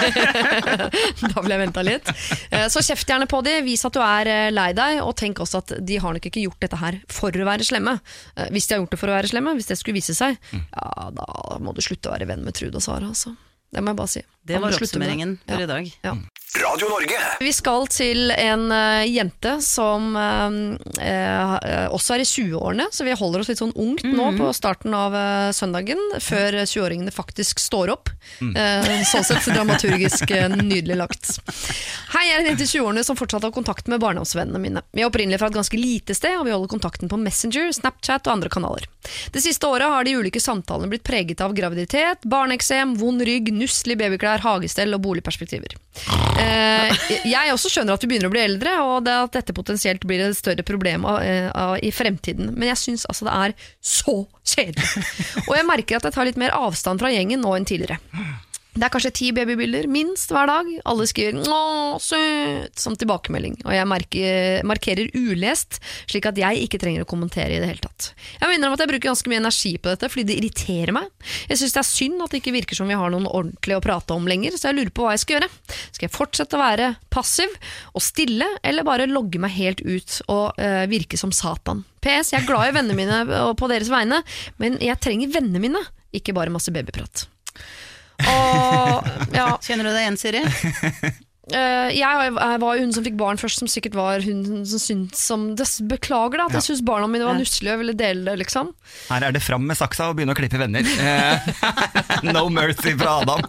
[SPEAKER 6] Da vil jeg vente litt. Eh, så kjeft gjerne på dem, vis at du er lei deg, og tenk også at de har nok ikke gjort dette her for å være slemme. Eh, hvis de har gjort det for å være slemme, hvis det skulle vise seg, ja, da må du slutte å være venn med Trude og Sara, altså. Det må jeg bare si.
[SPEAKER 8] Det var oppsummeringen for i dag.
[SPEAKER 6] Ja.
[SPEAKER 5] Radio Norge.
[SPEAKER 6] Vi skal til en uh, jente som uh, uh, også er i tjueårene, så vi holder oss litt sånn ungt mm. nå på starten av uh, søndagen, før tjueåringene faktisk står opp. Mm. Uh, sånn sett dramaturgisk uh, nydelig lagt. Hei, jeg er en jente i tjueårene som fortsatt har kontakt med barndomsvennene mine. Vi er opprinnelig fra et ganske lite sted, og vi holder kontakten på Messenger, Snapchat og andre kanaler. Det siste året har de ulike samtalene blitt preget av graviditet, barneeksem, vond rygg, nusselig babyklær, hagestell og boligperspektiver. Eh, jeg også skjønner at vi begynner å bli eldre, og det at dette potensielt blir et større problem av, av, i fremtiden, men jeg synes altså det er så kjedelig. Og jeg merker at jeg tar litt mer avstand fra gjengen nå enn tidligere. Det er kanskje ti babybilder, minst hver dag. Alle skriver «Åh, søt» som tilbakemelding, og jeg merker, markerer ulest, slik at jeg ikke trenger å kommentere i det hele tatt. Jeg minner om at jeg bruker ganske mye energi på dette, fordi det irriterer meg. Jeg synes det er synd at det ikke virker som vi har noen ordentlig å prate om lenger, så jeg lurer på hva jeg skal gjøre. Skal jeg fortsette å være passiv og stille, eller bare logge meg helt ut og uh, virke som satan? P S, jeg er glad i vennene mine og på deres vegne, men jeg trenger vennene mine, ikke bare masse babyprat. Og, ja.
[SPEAKER 8] Kjenner du deg igjen, Siri?
[SPEAKER 6] Uh, jeg, jeg var jo hun som fikk barn først, som sikkert var hun som syntes som beklager da, at jeg synes barna mine var nusselige og ville dele det, liksom.
[SPEAKER 7] Her er det fram med saksa og begynne å klippe venner. No mercy fra Adam.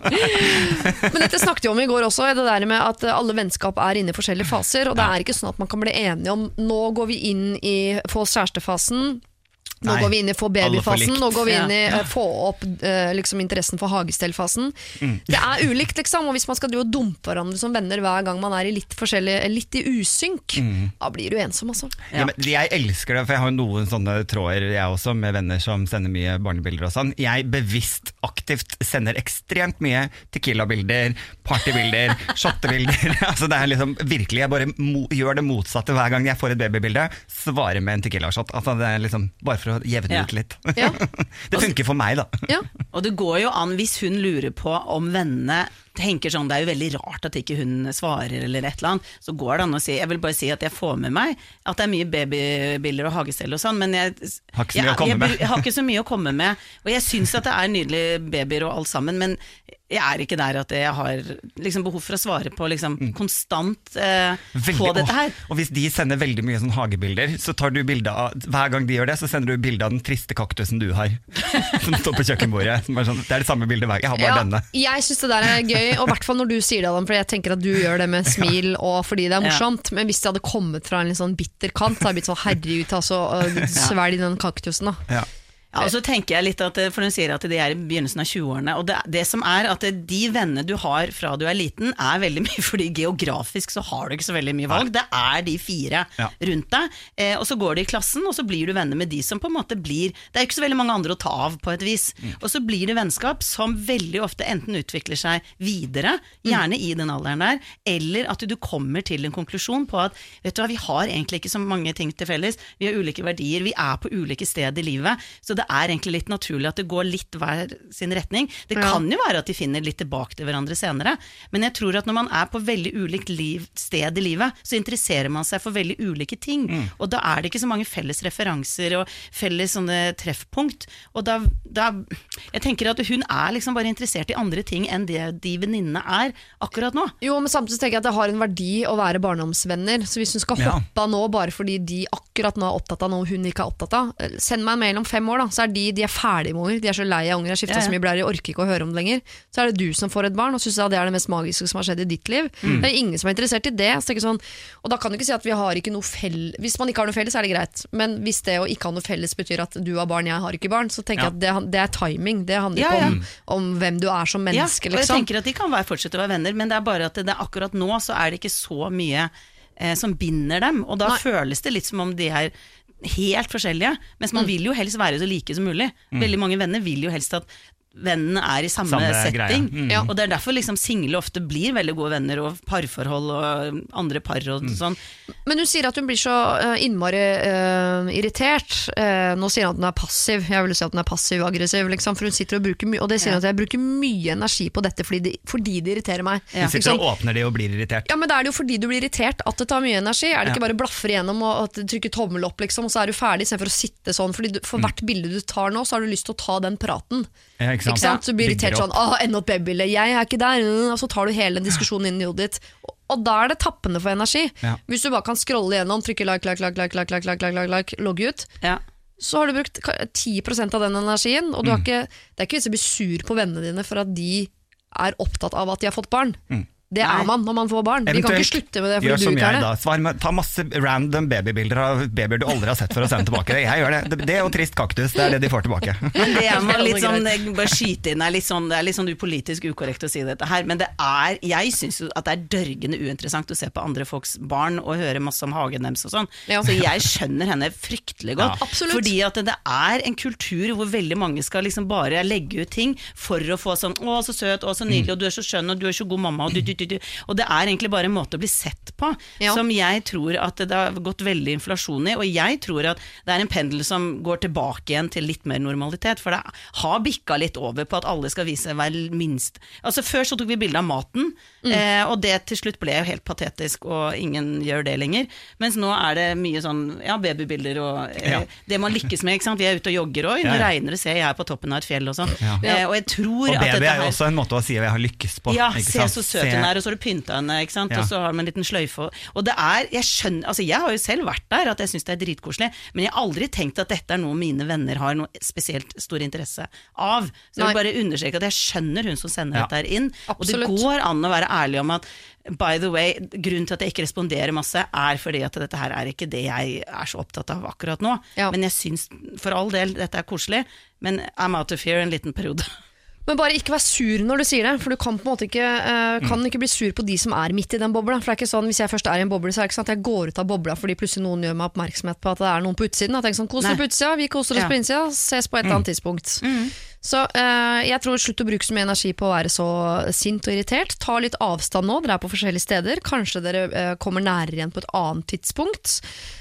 [SPEAKER 6] Men dette snakket jeg om i går også, det der med at alle vennskap er inne i forskjellige faser, og det er ikke sånn at man kan bli enige om nå går vi inn i få kjærestefasen, nå Nei, går vi inn i få babyfasen, nå går vi inn i ja. få opp uh, liksom, interessen for hagestellfasen. Mm. Det er ulikt, liksom, og hvis man skal du og dumpe hverandre som venner hver gang man er i litt forskjellig, litt i usynk, mm. da blir du ensom, altså.
[SPEAKER 7] Ja. Ja, men jeg elsker det, for jeg har noen sånne tråder, jeg også, med venner som sender mye barnebilder og sånn. Jeg bevisst, aktivt sender ekstremt mye tequila-bilder, partybilder, shottebilder. Altså det er liksom, virkelig, jeg bare mo- gjør det motsatte hver gang jeg får et babybilde, svarer med en tequila-shot. Altså det er liksom, bare for å jevne ja. ut litt. Ja. Det funker for meg da.
[SPEAKER 6] Ja.
[SPEAKER 8] Og det går jo an hvis hun lurer på om vennene tenker sånn, det er jo veldig rart at ikke hun svarer eller et eller annet, så går det an å si, jeg vil bare si at jeg får med meg at det er mye babybilder og hagestell og sånn, men jeg
[SPEAKER 7] har ikke så mye, jeg, å, komme
[SPEAKER 8] jeg, jeg har ikke så mye å komme med, og jeg synes at det er nydelige babyer og alt sammen, men jeg er ikke der at jeg har liksom behov for å svare på liksom, mm. konstant eh, veldig, på dette her.
[SPEAKER 7] Og, og hvis de sender veldig mye sånn hagebilder, så tar du bilder av, hver gang de gjør det, så sender du bilder av den triste kaktusen du har, som står på kjøkkenbordet. Som er sånn, det er det samme bildet hver gang, jeg har bare
[SPEAKER 6] ja,
[SPEAKER 7] denne.
[SPEAKER 6] Jeg synes det der er gøy, og i hvert fall når du sier det, Adam, for jeg tenker at du gjør det med smil og fordi det er morsomt, ja. Men hvis det hadde kommet fra en litt sånn bitter kant, så hadde jeg blitt sånn herregud, altså, svelg i den kaktusen da.
[SPEAKER 8] Ja. Ja, og så tenker jeg litt at, for hun sier at de er i begynnelsen av tjueårene, og det, det som er at de vennene du har fra du er liten er veldig mye, fordi geografisk så har du ikke så veldig mye valg, det er de fire ja. rundt deg, eh, og så går de i klassen, og så blir du venner med de som på en måte blir, det er ikke så veldig mange andre å ta av på et vis, mm. og så blir det vennskap som veldig ofte enten utvikler seg videre, gjerne mm. i den alderen der, eller at du kommer til en konklusjon på at, vet du hva, vi har egentlig ikke så mange ting til felles, vi har ulike verdier, vi er på ulike steder i livet, så det det er egentlig litt naturlig at det går litt hver sin retning. Det ja. kan jo være at de finner litt tilbake til hverandre senere, men jeg tror at når man er på veldig ulikt liv, sted i livet, så interesserer man seg for veldig ulike ting, mm. og da er det ikke så mange felles referanser og felles sånne treffpunkt, og da, da jeg tenker at hun er liksom bare interessert i andre ting enn det de venninnene er akkurat nå.
[SPEAKER 6] Jo, men samtidig tenker jeg at det har en verdi å være barndomsvenner, så hvis hun skal hoppe av ja. nå bare fordi de akkurat nå er opptatt av noe hun ikke er opptatt av, send meg en mail om fem år da, så er de, de er ferdige med unger, de er så lei av unger, jeg har skiftet
[SPEAKER 8] Ja, ja.
[SPEAKER 6] så mye blære, jeg orker ikke å høre om det lenger. Så er det du som får et barn, og synes at det er det mest magiske som har skjedd i ditt liv.
[SPEAKER 8] Mm.
[SPEAKER 6] Det er ingen som er interessert i det. Så tenker jeg sånn, og da kan du ikke si at vi har ikke noe felles, hvis man ikke har noe felles, er det greit. Men hvis det å ikke ha noe felles betyr at du har barn, jeg har ikke barn, så tenker jeg at det, det er timing. Det handler
[SPEAKER 8] Ja,
[SPEAKER 6] ikke
[SPEAKER 8] ja.
[SPEAKER 6] om, om hvem du er som
[SPEAKER 8] Ja,
[SPEAKER 6] menneske,
[SPEAKER 8] og jeg
[SPEAKER 6] liksom.
[SPEAKER 8] tenker at de kan være, fortsette å være venner, men det er bare at det, det er akkurat nå så er det ikke så mye eh, som binder dem, og da
[SPEAKER 6] Nei.
[SPEAKER 8] føles det litt som om de er helt forskjellige, mens man
[SPEAKER 6] Mm.
[SPEAKER 8] vil jo helst være så like som mulig. Veldig mange venner vil jo helst at vennene er i samme,
[SPEAKER 7] Samme
[SPEAKER 8] setting,
[SPEAKER 7] greie. Mm.
[SPEAKER 8] ja. Og det er derfor liksom single ofte blir veldig gode venner, og parforhold og andre par og sånn.
[SPEAKER 6] Men hun sier at hun blir så uh, innmari uh, irritert. Uh, nå sier hun at hun er passiv. Jeg vil si at hun er passiv-aggressiv, liksom, for hun sitter og bruker mye, og det sier hun
[SPEAKER 8] Ja.
[SPEAKER 6] at jeg bruker mye energi på dette fordi det, fordi det irriterer meg.
[SPEAKER 8] Ja.
[SPEAKER 7] Du sitter og åpner det og blir irritert.
[SPEAKER 6] Ja, men det er det jo fordi du blir irritert at det tar mye energi. Er det ikke
[SPEAKER 7] Ja.
[SPEAKER 6] bare blaffer igjennom og at du trykker tommel opp, liksom, og så er du ferdig, i stedet for å sitte sånn. Fordi du, for hvert bilde du tar nå, så har du lyst til å ta den praten.
[SPEAKER 7] Ja, ikke sant?
[SPEAKER 6] Ikke sant? Så du blir
[SPEAKER 7] Bygger
[SPEAKER 6] irritert sånn,
[SPEAKER 7] opp.
[SPEAKER 6] åh, enda et babybilde, jeg er ikke der, og så tar du hele den diskusjonen inn i hodet ditt. Og- Og da er det tappende for energi.
[SPEAKER 7] Ja.
[SPEAKER 6] Hvis du bare kan scrolle gjennom, trykke like, like, like, like, like, like, like, like, like, like logge ut,
[SPEAKER 8] Ja.
[SPEAKER 6] så har du brukt ka- ti prosent av den energien, og du har ikke, det er ikke vits å bli sur på vennene dine for at de er opptatt av at de har fått barn. Det er man når man får barn. Vi kan ikke slutte med det
[SPEAKER 7] gjør
[SPEAKER 6] fordi du
[SPEAKER 7] som
[SPEAKER 6] ikke er
[SPEAKER 7] jeg
[SPEAKER 6] det.
[SPEAKER 7] da. Svar med, ta masse random babybilder av babyer du aldri har sett for å sende tilbake. Jeg gjør det. Det, det og trist kaktus, det er det de får tilbake.
[SPEAKER 8] Men det er
[SPEAKER 6] Det
[SPEAKER 8] man
[SPEAKER 6] er
[SPEAKER 8] litt
[SPEAKER 6] også
[SPEAKER 8] sånn,
[SPEAKER 6] greit.
[SPEAKER 8] jeg bare skyte inn, er litt sånn, det er litt sånn upolitisk ukorrekt å si dette her, men det er, jeg synes jo at det er dørgende uinteressant å se på andre folks barn og høre masse om hagen deres og sånn,
[SPEAKER 6] Ja.
[SPEAKER 8] så jeg skjønner henne fryktelig godt,
[SPEAKER 6] Ja. Absolutt.
[SPEAKER 8] fordi at det er en kultur hvor veldig mange skal liksom bare legge ut ting for å få sånn, å så søt, å så nydelig, og du er så skjønn, og du er så god mamma, og du, du, du, du. Og det er egentlig bare en måte å bli sett på,
[SPEAKER 6] Ja.
[SPEAKER 8] som jeg tror at det har gått veldig inflasjon i, og jeg tror at det er en pendel som går tilbake igjen til litt mer normalitet, for det har bikka litt over på at alle skal vise hver minst. Altså før så tok vi bilde av maten, eh, og det til slutt ble jo helt patetisk, og ingen gjør det lenger, mens nå er det mye sånn, ja, babybilder og eh,
[SPEAKER 7] Ja.
[SPEAKER 8] det man lykkes med, ikke sant? Vi er ute og jogger også, nå
[SPEAKER 7] Ja, ja.
[SPEAKER 8] regner det, ser jeg er på toppen av et fjell og sånn,
[SPEAKER 7] Ja.
[SPEAKER 8] eh, og jeg tror
[SPEAKER 7] Og
[SPEAKER 8] at
[SPEAKER 7] baby
[SPEAKER 8] dette
[SPEAKER 7] er jo
[SPEAKER 8] her
[SPEAKER 7] også en måte å si at jeg har lykkes på.
[SPEAKER 8] ja,
[SPEAKER 7] ikke
[SPEAKER 8] se
[SPEAKER 7] sant?
[SPEAKER 8] så søt hun er, og så har du pynta henne, ikke sant?
[SPEAKER 7] Ja.
[SPEAKER 8] Og så har de en liten sløyfe. Og det er, jeg skjønner, altså jeg har jo selv vært der, at jeg synes det er dritkoselig, men jeg har aldri tenkt at dette er noe mine venner har noe spesielt stor interesse av. Så jeg vil bare understreke at jeg skjønner hun som sender
[SPEAKER 7] Ja.
[SPEAKER 8] dette her inn, og det
[SPEAKER 6] Absolutt.
[SPEAKER 8] går an å være ærlig om at by the way, grunnen til at jeg ikke responderer masse er fordi at dette her er ikke det jeg er så opptatt av akkurat nå,
[SPEAKER 6] Ja.
[SPEAKER 8] men jeg synes for all del dette er koselig, men I'm out of here en liten periode.
[SPEAKER 6] Men bare ikke vær sur når du sier det, for du kan på en måte ikke, eh, kan ikke bli sur på de som er midt i den bobla. For det er ikke sånn, hvis jeg først er i en boble, så er det ikke sånn at jeg går ut av bobla fordi plutselig noen gjør meg oppmerksomhet på at det er noen på utsiden. Jeg tenker sånn, kos deg
[SPEAKER 8] Nei.
[SPEAKER 6] på utsida, vi koser oss
[SPEAKER 8] Ja.
[SPEAKER 6] på innsida, ses på et eller annet tidspunkt. Så eh, jeg tror slutt å bruke så mye energi på å være så sint og irritert. Ta litt avstand nå, dere er på forskjellige steder. Kanskje dere eh, kommer nærere igjen på et annet tidspunkt.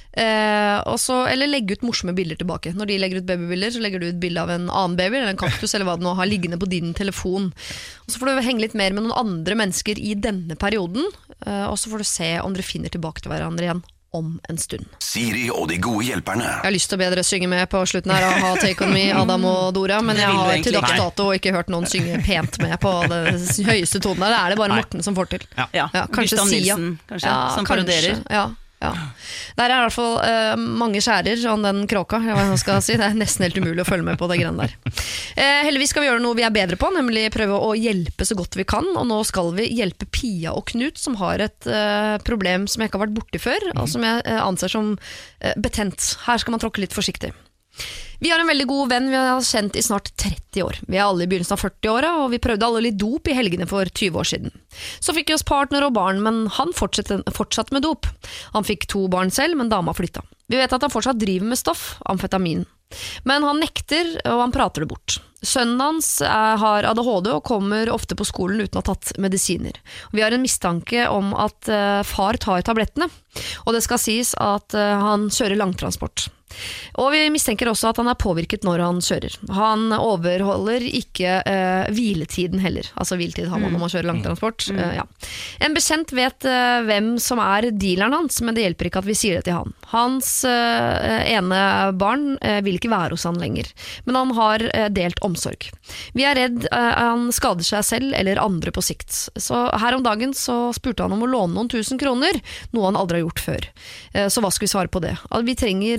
[SPEAKER 6] Eh, og så, eller legge ut morsomme bilder tilbake. Når de legger ut babybilder, så legger du ut bilde av en annen baby eller en kaktus eller hva du nå har liggende på din telefon. Og så får du henge litt mer med noen andre mennesker i denne perioden, eh, og så får du se om dere finner tilbake til hverandre igjen om en stund.
[SPEAKER 5] Siri og de gode hjelperne.
[SPEAKER 6] Jeg har lyst til å be dere synge med på slutten her og ha Take On Me, Adam og Dora, men
[SPEAKER 8] Det
[SPEAKER 6] jeg
[SPEAKER 8] vil du
[SPEAKER 6] har
[SPEAKER 8] egentlig
[SPEAKER 6] til dags
[SPEAKER 8] ikke.
[SPEAKER 6] dato ikke hørt noen synge pent med på det høyeste tonen her. Det er det bare
[SPEAKER 7] Nei.
[SPEAKER 6] Morten som får til.
[SPEAKER 8] Ja,
[SPEAKER 6] Ja, kanskje
[SPEAKER 8] Gustav
[SPEAKER 6] Sia.
[SPEAKER 8] Nilsen, kanskje,
[SPEAKER 6] Ja,
[SPEAKER 8] som
[SPEAKER 6] kanskje.
[SPEAKER 8] parodierer.
[SPEAKER 6] Ja, ja. Der er i hvert fall eh, mange skjærer om den kråka, eller hva jeg skal si. Det er nesten helt umulig å følge med på det greiene der. Eh, heldigvis skal vi gjøre noe vi er bedre på, nemlig prøve å hjelpe så godt vi kan. Og nå skal vi hjelpe Pia og Knut, som har et eh, problem som jeg ikke har vært borti før, og som jeg eh, anser som eh, betent. Her skal man tråkke litt forsiktig. Vi har en veldig god venn vi har kjent i snart tretti år. Vi er alle i begynnelsen av førti-åra, og vi prøvde alle litt dop i helgene for tyve år siden. Så fikk vi oss partner og barn, men han fortsatte, fortsatt med dop. Han fikk to barn selv, men dama flytta. Vi vet at han fortsatt driver med stoff, amfetamin. Men han nekter, og han prater det bort. Sønnen hans er, har A D H D og kommer ofte på skolen uten å ha tatt medisiner. Vi har en mistanke om at uh, far tar tablettene, og det skal sies at uh, han kjører langtransport. Og vi mistenker også at han er påvirket når han kjører. Han overholder ikke uh, hviletiden heller. Altså hviletid har man når man kjører langtransport.
[SPEAKER 8] Mm.
[SPEAKER 6] Uh, ja. En bekjent vet uh, hvem som er dealeren hans, men det hjelper ikke at vi sier det til han. Hans uh, ene barn uh, vil ikke være hos han lenger, men han har uh, delt omsorg. Vi er redd uh, han skader seg selv eller andre på sikt. Så her om dagen så spurte han om å låne noen tusen kroner, noe han aldri har gjort før. Uh, så hva skal vi svare på det? At vi trenger uh, hjelp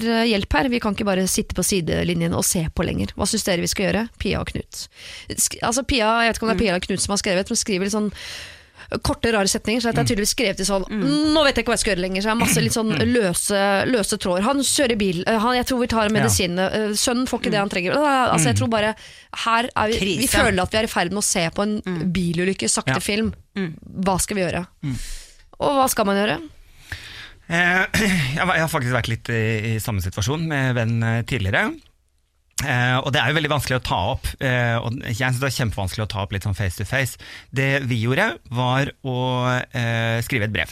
[SPEAKER 6] hjelp her. Vi kan ikke bare sitte på sidelinjen og se på lenger. Hva synes dere vi skal gjøre? Pia og Knut. Sk- altså Pia, jeg vet ikke om det er Pia eller Knut som har skrevet, men skriver litt sånn korte, rare setninger, så jeg har tydeligvis skrevet til sånn, nå vet jeg ikke hva jeg skal gjøre lenger, så jeg har masse litt sånn løse, løse tråder. Han kjører bil, han, jeg tror vi tar medisin, ja. Sønnen får ikke det han trenger. Altså jeg tror bare, her er vi, vi føler at vi er i ferd med å se på en mm. bilulykke, sakte ja. film. Hva skal vi gjøre? Mm. Og hva skal man gjøre?
[SPEAKER 7] Eh, jeg har faktisk vært litt i, i samme situasjon med venn tidligere. Uh, og det er jo veldig vanskelig å ta opp uh, og jeg synes det er kjempevanskelig å ta opp litt sånn face to face. Det vi gjorde var å uh, skrive et brev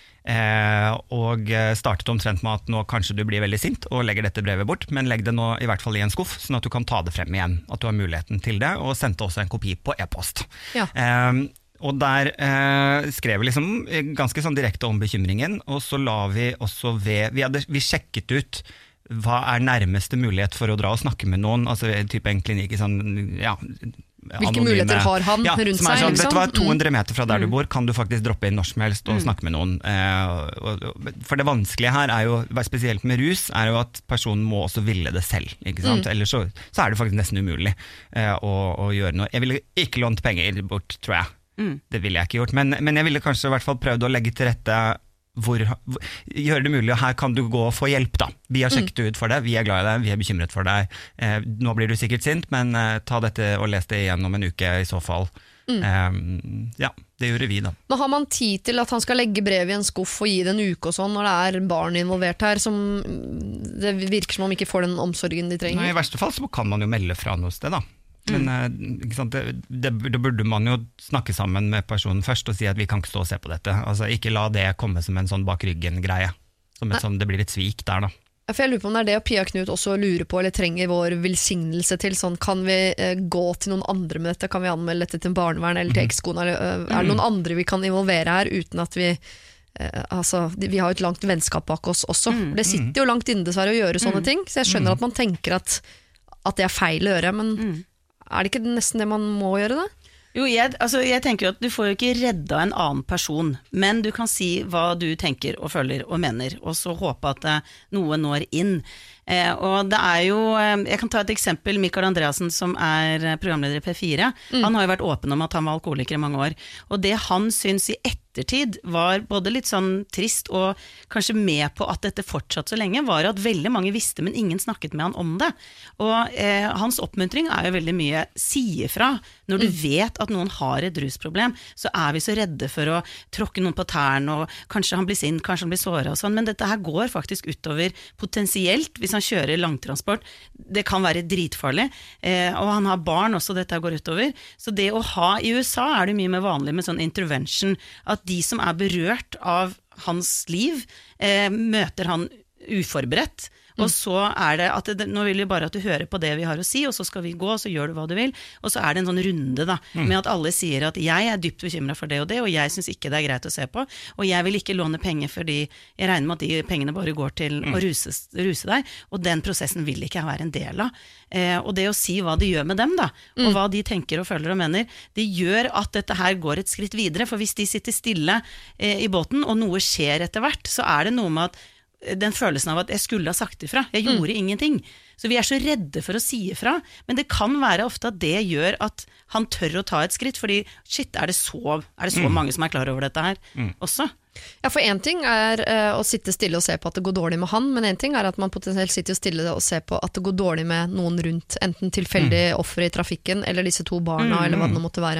[SPEAKER 7] uh, og startet omtrent med at nå kanskje du blir veldig sint og legger dette brevet bort, men legg det nå i hvert fall i en skuff sånn at du kan ta det frem igjen, at du har muligheten til det, og sendte også en kopi på e-post. Ja. Uh, og der uh, skrev vi liksom ganske sånn direkte om bekymringen, og så la vi også ved, vi, hadde, vi sjekket ut hva er nærmeste mulighet for å dra og snakke med noen, altså type en klinikk i sånn, ja,
[SPEAKER 6] hvilke muligheter har han ja, rundt seg?
[SPEAKER 7] Sånn, liksom? Vet du hva, to hundre meter fra der du bor kan du faktisk droppe inn når som helst og mm. snakke med noen. Eh, og, og, for det vanskelige her er jo, spesielt med rus, er jo at personen må også ville det selv, ikke sant? Mm. Ellers så, så er det faktisk nesten umulig eh, å, å gjøre noe. Jeg ville ikke lånt penger bort, tror jeg. Mm. Det ville jeg ikke gjort, men, men jeg ville kanskje i hvert fall prøvd å legge til rette Hvor, hvor, gjør det mulig, og her kan du gå og få hjelp da. Vi har sjekket mm. ut for deg, vi er glad i deg, vi er bekymret for deg. Eh, nå blir du sikkert sint, men eh, ta dette og les det igjen om en uke i så fall. Mm. Eh, ja, det gjorde vi da.
[SPEAKER 6] Men har man tid til at han skal legge brev i en skuff og gi det en uke og sånn, når det er barn involvert her, som det virker som om ikke får den omsorgen de trenger?
[SPEAKER 7] Nei, i verste fall så kan man jo melde fra noe sted da. Men mm. ikke sant, det, det, det burde man jo snakke sammen med personen først og si at vi kan ikke stå og se på dette. Altså ikke la det komme som en sånn bak ryggen greie. Som et sånn, det blir et svik der da.
[SPEAKER 6] For jeg lurer på om det er det Pia og Knut også lurer på, eller trenger vår velsignelse til. Sånn, kan vi eh, gå til noen andre med dette? Kan vi anmelde dette til barnevern eller til mm. ekskona? Eller, øh, er det noen andre vi kan involvere her uten at vi eh, altså, vi har et langt vennskap bak oss også. Mm. Det sitter jo langt inne dessverre å gjøre sånne mm. ting, så jeg skjønner mm. at man tenker at, at det er feil å gjøre, men mm. er det ikke nesten det man må gjøre da?
[SPEAKER 8] Jo, jeg, altså, jeg tenker jo at du får jo ikke redda en annen person, men du kan si hva du tenker og føler og mener, og så håpe at eh, noe når inn. Eh, og det er jo, eh, jeg kan ta et eksempel, Mikael Andreasen som er programleder i P fire, mm. han har jo vært åpen om at han var alkoholiker i mange år, og det han syns i ettertid var både litt sånn trist og kanskje med på at dette fortsatt så lenge, var at veldig mange visste, men ingen snakket med han om det. Og eh, hans oppmuntring er jo veldig mye si ifra. Når du mm. vet at noen har et rusproblem, så er vi så redde for å tråkke noen på tærne, og kanskje han blir sint, kanskje han blir såret og sånn, men dette her går faktisk utover potensielt, hvis han kjører langtransport, det kan være dritfarlig, eh, og han har barn også, dette går utover. Så det å ha, i U S A er det mye mer vanlig med sånn intervention, at de som er berørt av hans liv, eh, møter han uforberedt, og så er det at det, nå vil vi bare at du hører på det vi har å si, og så skal vi gå, og så gjør du hva du vil, og så er det en sånn runde da, mm. med at alle sier at jeg er dypt bekymret for det og det, og jeg synes ikke det er greit å se på, og jeg vil ikke låne penger fordi jeg regner med at de pengene bare går til mm. å ruse, ruse deg, og den prosessen vil ikke jeg være en del av. Eh, og det å si hva det gjør med dem da, mm. og hva de tenker og føler og mener, det gjør at dette her går et skritt videre, for hvis de sitter stille eh, i båten, og noe skjer etter hvert, så er det noe med at den følelsen av at jeg skulle ha sagt ifra, jeg gjorde mm. ingenting. Så vi er så redde for å si ifra, men det kan være ofte at det gjør at han tør å ta et skritt, fordi shit, er det så, er det så mm. mange som er klar over dette her mm. også?
[SPEAKER 6] Ja, for en ting er uh, å sitte stille og se på at det går dårlig med han, men en ting er at man potensielt sitter stille og ser på at det går dårlig med noen rundt, enten tilfeldig mm. offer i trafikken, eller disse to barna, mm. eller hva det nå måtte være.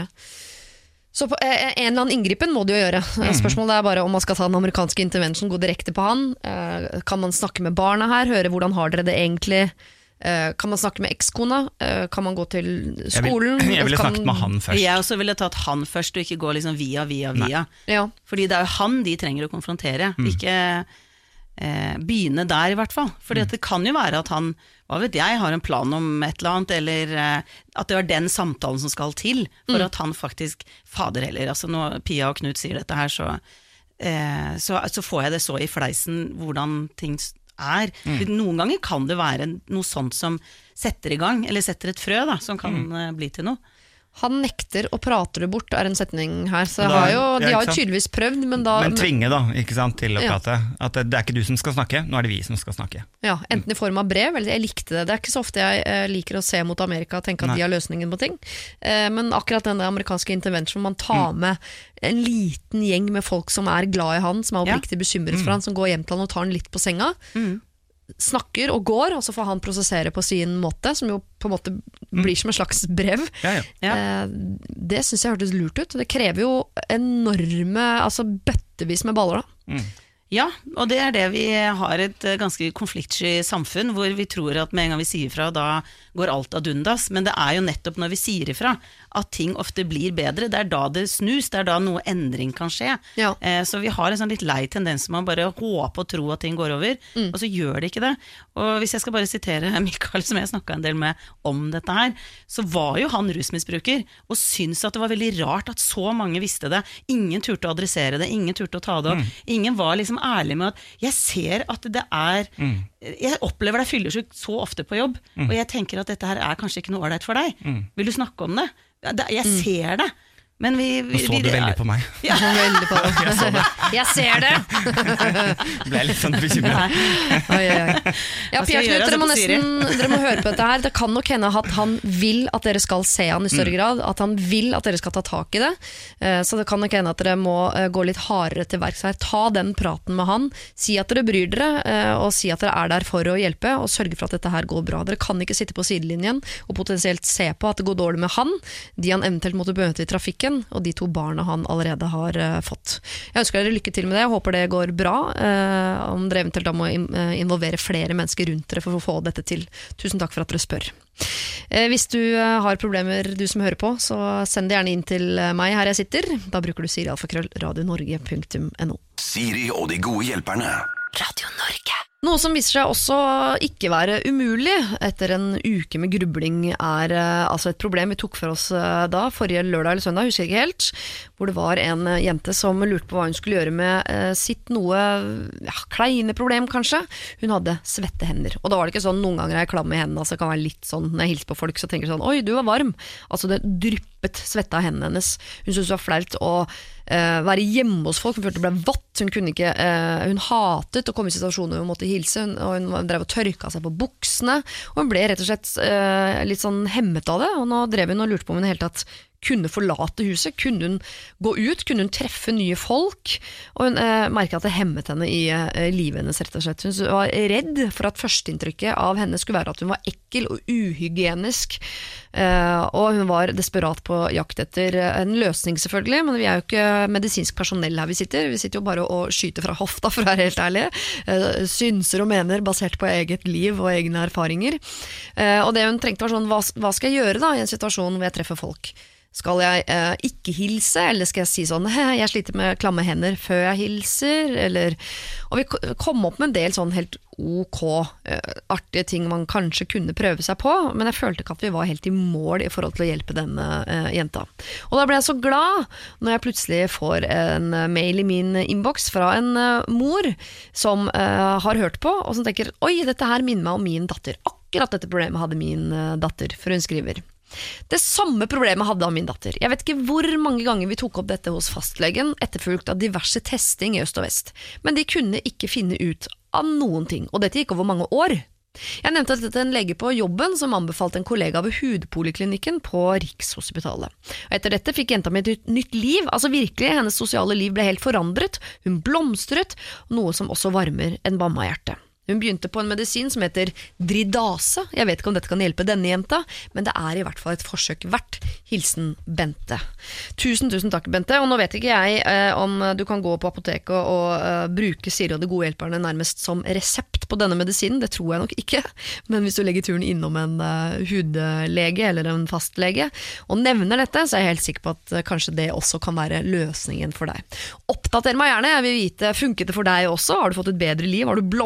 [SPEAKER 6] Så på en eller annen inngripen må det jo gjøre. Spørsmålet er bare om man skal ta den amerikanske intervention, gå direkte på han. Kan man snakke med barna her, høre hvordan har dere det egentlig? Kan man snakke med ekskona? Kan man gå til skolen?
[SPEAKER 7] Jeg, vil, jeg ville
[SPEAKER 6] kan...
[SPEAKER 7] snakket med han først.
[SPEAKER 8] Jeg også ville tatt han først, og ikke gå liksom via, via, via.
[SPEAKER 6] Ja.
[SPEAKER 8] Fordi det er jo han de trenger å konfrontere, mm. ikke eh, begynne der i hvert fall. Fordi mm. det kan jo være at han, hva vet jeg, har en plan om et eller annet, eller eh, at det var den samtalen som skal til, for mm. at han faktisk, fader heller, altså når Pia og Knut sier dette her, så, eh, så, så får jeg det så i fleisen hvordan ting er. Mm. Noen ganger kan det være noe sånt som setter i gang, eller setter et frø da, som kan mm. bli til noe.
[SPEAKER 6] Han nekter å prate det bort, er en setning her. Så jeg
[SPEAKER 7] Da-
[SPEAKER 6] har jo, de
[SPEAKER 7] ja, ikke
[SPEAKER 6] har jo
[SPEAKER 7] sant?
[SPEAKER 6] tydeligvis prøvd, men da
[SPEAKER 7] Men tvinge da, ikke sant, til å
[SPEAKER 6] Ja.
[SPEAKER 7] prate. At det, det er ikke du som skal snakke, nå er det vi som skal snakke.
[SPEAKER 6] Ja, enten i form av brev, eller jeg likte det. Det er ikke så ofte jeg eh, liker å se mot Amerika og tenke at
[SPEAKER 7] Nei.
[SPEAKER 6] de har løsningen på ting. Eh, men akkurat denne amerikanske intervention, man tar
[SPEAKER 7] Mm.
[SPEAKER 6] med en liten gjeng med folk som er glad i han, som er
[SPEAKER 8] Ja.
[SPEAKER 6] oppriktig bekymret
[SPEAKER 7] Mm.
[SPEAKER 6] for han, som går hjem til han og tar han litt på senga,
[SPEAKER 8] Mm.
[SPEAKER 6] snakker og går, og så får han prosessere på sin måte, som jo på en måte blir som en slags brev.
[SPEAKER 7] Ja, ja.
[SPEAKER 8] Ja.
[SPEAKER 6] Eh, det synes jeg hørtes lurt ut. Det krever jo enorme, altså bøttevis med baller da.
[SPEAKER 7] Mm.
[SPEAKER 8] Ja, og det er det vi har et eh, ganske konfliktsky samfunn, hvor vi tror at med en gang vi sier fra, da går alt ad undas. Men det er jo nettopp når vi sier ifra at ting ofte blir bedre. Det er da det snus, det er da noe endring kan skje.
[SPEAKER 6] Ja.
[SPEAKER 8] Eh, så vi har en sånn litt lei tendens med å bare håpe og tro at ting går over,
[SPEAKER 6] Mm.
[SPEAKER 8] og så gjør det ikke det. Og hvis jeg skal bare sitere Mikael, som jeg snakket en del med om dette her, så var jo han rusmisbruker, og syntes at det var veldig rart at så mange visste det. Ingen turte å adressere det, ingen turte å ta det opp. Ingen var liksom ærlig med at jeg ser at det er Jeg opplever deg fyllesyk så ofte på jobb, og jeg tenker at dette her er kanskje ikke noe ålreit for deg. Vil du snakke om det? Ja, det- Jeg ser det. Men vi, vi,
[SPEAKER 7] Nå så
[SPEAKER 8] vi,
[SPEAKER 7] du veldig på meg.
[SPEAKER 8] Ja.
[SPEAKER 6] Veldig på det.
[SPEAKER 7] Jeg så det.
[SPEAKER 6] Jeg ser det!
[SPEAKER 7] Ble litt sånn bekymret.
[SPEAKER 6] Oi, oi, oi. Ja,
[SPEAKER 8] Hva skal
[SPEAKER 6] Pierre
[SPEAKER 8] vi
[SPEAKER 6] Knut,
[SPEAKER 8] gjøre,
[SPEAKER 6] dere må
[SPEAKER 8] altså, på Siri?
[SPEAKER 6] nesten dere må høre på dette her. Det kan nok hende at han vil at dere skal se han i større grad, at han vil at dere skal ta tak i det. Eh, Så det kan nok hende at dere må eh, gå litt hardere til verks her. Ta den praten med han, si at dere bryr dere, eh, og si at dere er der for å hjelpe, og sørge for at dette her går bra. Dere kan ikke sitte på sidelinjen og potensielt se på at det går dårlig med han, de han eventuelt måtte møte i trafikken, og de to barna han allerede har eh, fått. Jeg ønsker dere lykke til med det, jeg håper det går bra, eh, om dere eventuelt da må in- eh, involvere flere mennesker rundt dere for å få dette til. Tusen takk for at dere spør. Eh, hvis du eh, har problemer, du som hører på, så send det gjerne inn til eh, meg her jeg sitter. Da bruker du Siri alfakrøll radionorge punktum no.
[SPEAKER 5] Siri og de gode hjelperne.
[SPEAKER 1] Radio Norge.
[SPEAKER 6] Noe som viser seg også ikke være umulig etter en uke med grubling er eh, altså et problem vi tok for oss eh, da, forrige lørdag eller søndag, husker jeg ikke helt, hvor det var en eh, jente som lurte på hva hun skulle gjøre med eh, sitt noe ja, kleine problem kanskje. Hun hadde svette hender, og da var det ikke sånn noen ganger er jeg klam i hendene, altså det kan være litt sånn, når jeg hilser på folk så tenker jeg sånn, oi du var varm, altså det dryppet svette av hendene hennes. Hun syntes det var flaut å eh, være hjemme hos folk, hun følte det ble vatt, hun kunne ikke, eh, hun hatet å komme i situasjoner hvor hun måtte hilse, hun, og hun drev og tørka seg på buksene, og hun ble rett og slett eh, litt sånn hemmet av det, og nå drev hun og lurte på om hun i hele tatt kunne forlate huset, kunne hun gå ut, kunne hun treffe nye folk, og hun eh, merket at det hemmet henne i eh, livet hennes rett og slett. Hun var redd for at førsteinntrykket av henne skulle være at hun var ekkel og uhygienisk, eh, og hun var desperat på jakt etter en løsning selvfølgelig, men vi er jo ikke medisinsk personell her vi sitter, vi sitter jo bare og skyter fra hofta for å være helt ærlig, eh, synser og mener basert på eget liv og egne erfaringer, eh, og det hun trengte var sånn, hva, hva skal jeg gjøre da i en situasjon hvor jeg treffer folk? Skal jeg eh, ikke hilse, eller skal jeg si sånn, jeg sliter med klamme hender før jeg hilser, eller, og vi kom opp med en del sånn helt ok, eh, artige ting man kanskje kunne prøve seg på, men jeg følte ikke at vi var helt i mål i forhold til å hjelpe denne eh, jenta. Og da ble jeg så glad når jeg plutselig får en mail i min inbox fra en eh, mor som eh, har hørt på, og som tenker, oi, dette her minner meg om min datter. Akkurat dette problemet hadde min eh, datter, for hun skriver. Det samme problemet hadde av min datter. Jeg vet ikke hvor mange ganger vi tok opp dette hos fastlegen, etterfulgt av diverse testing i øst og vest. Men de kunne ikke finne ut av noen ting, og dette gikk over mange år. Jeg nevnte dette til en lege på jobben som anbefalte en kollega ved hudpoliklinikken på Rikshospitalet. Og etter dette fikk jenta mi et nytt liv, altså virkelig, hennes sosiale liv ble helt forandret, hun blomstret, noe som også varmer en mamma-hjerte. Hun begynte på en medisin som heter Dridase. Jeg vet ikke om dette kan hjelpe denne jenta, men det er i hvert fall et forsøk verdt. Hilsen Bente. Tusen, tusen takk, Bente. Og nå vet ikke jeg eh, om du kan gå på apoteket og, og uh, bruke Siri og de gode hjelperne nærmest som resept på denne medisinen. Det tror jeg nok ikke. Men hvis du legger turen innom en uh, hudlege eller en fastlege og nevner dette, så er jeg helt sikker på at uh, kanskje det også kan være løsningen for deg. Oppdater meg gjerne. Jeg vil vite, funket det for deg også? Har du fått et bedre liv? Har du blomstret?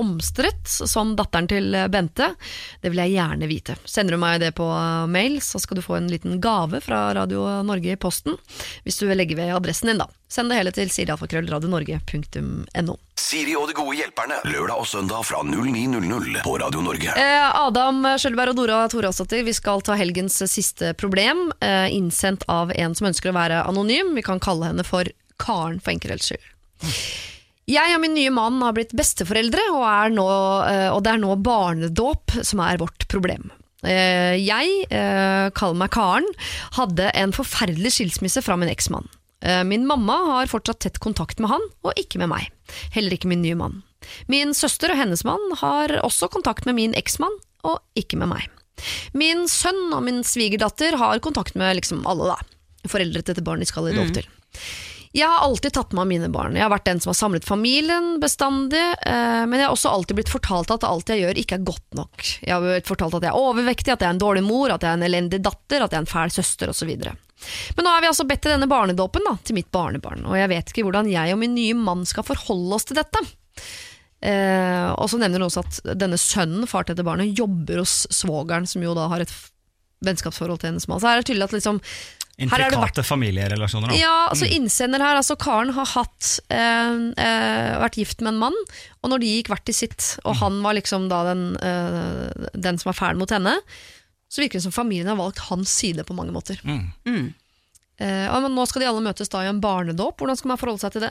[SPEAKER 6] behandlet som datteren til Bente? Det vil jeg gjerne vite. Sender du meg det på mail, så skal du få en liten gave fra Radio Norge i posten, hvis du legger ved adressen din da. Send det hele til siri alfakrøll radio norge punktum no.
[SPEAKER 5] Siri og de gode hjelperne, lørdag og søndag fra null ni null null på Radio Norge.
[SPEAKER 6] Eh, Adam Skjølberg og Dora Thorasdotter, vi skal ta helgens siste problem, eh, innsendt av en som ønsker å være anonym. Vi kan kalle henne for Karen for enkelhets skyld. Jeg og min nye mann har blitt besteforeldre, og, er nå, eh, og det er nå barnedåp som er vårt problem. Eh, jeg, eh, kaller meg Karen, hadde en forferdelig skilsmisse fra min eksmann. Min mamma har fortsatt tett kontakt med han, og ikke med meg. Heller ikke min nye mann. Min søster og hennes mann har også kontakt med min eksmann, og ikke med meg. Min sønn og min svigerdatter har kontakt med liksom alle da. Foreldre til dette barnet de skal i lov til. Jeg har alltid tatt med mine barn. Jeg har vært den som har samlet familien bestandig, men jeg har også alltid blitt fortalt at alt jeg gjør ikke er godt nok. Jeg har blitt fortalt at jeg er overvektig, at jeg er en dårlig mor, at jeg er en elendig datter, at jeg er en fæl søster, og så videre. Men nå har vi altså bedt til denne barnedåpen da, til mitt barnebarn, og jeg vet ikke hvordan jeg og min nye mann skal forholde oss til dette. Eh, og så nevner hun også at denne sønnen, far til dette barnet, jobber hos svogeren, som jo da har et vennskapsforhold til hennes mann. Så her er det tydelig at liksom
[SPEAKER 7] intrikate familierelasjoner da.
[SPEAKER 6] Ja, altså innsender her, altså Karen har hatt eh, eh, vært gift med en mann, og når de gikk hvert til sitt, og han var liksom da den, eh, den som var fæl mot henne, så virker det som familien har valgt hans side på mange måter. Mm. Mm. Eh, men nå skal de alle møtes da i en barnedåp. Hvordan skal man forholde seg til det?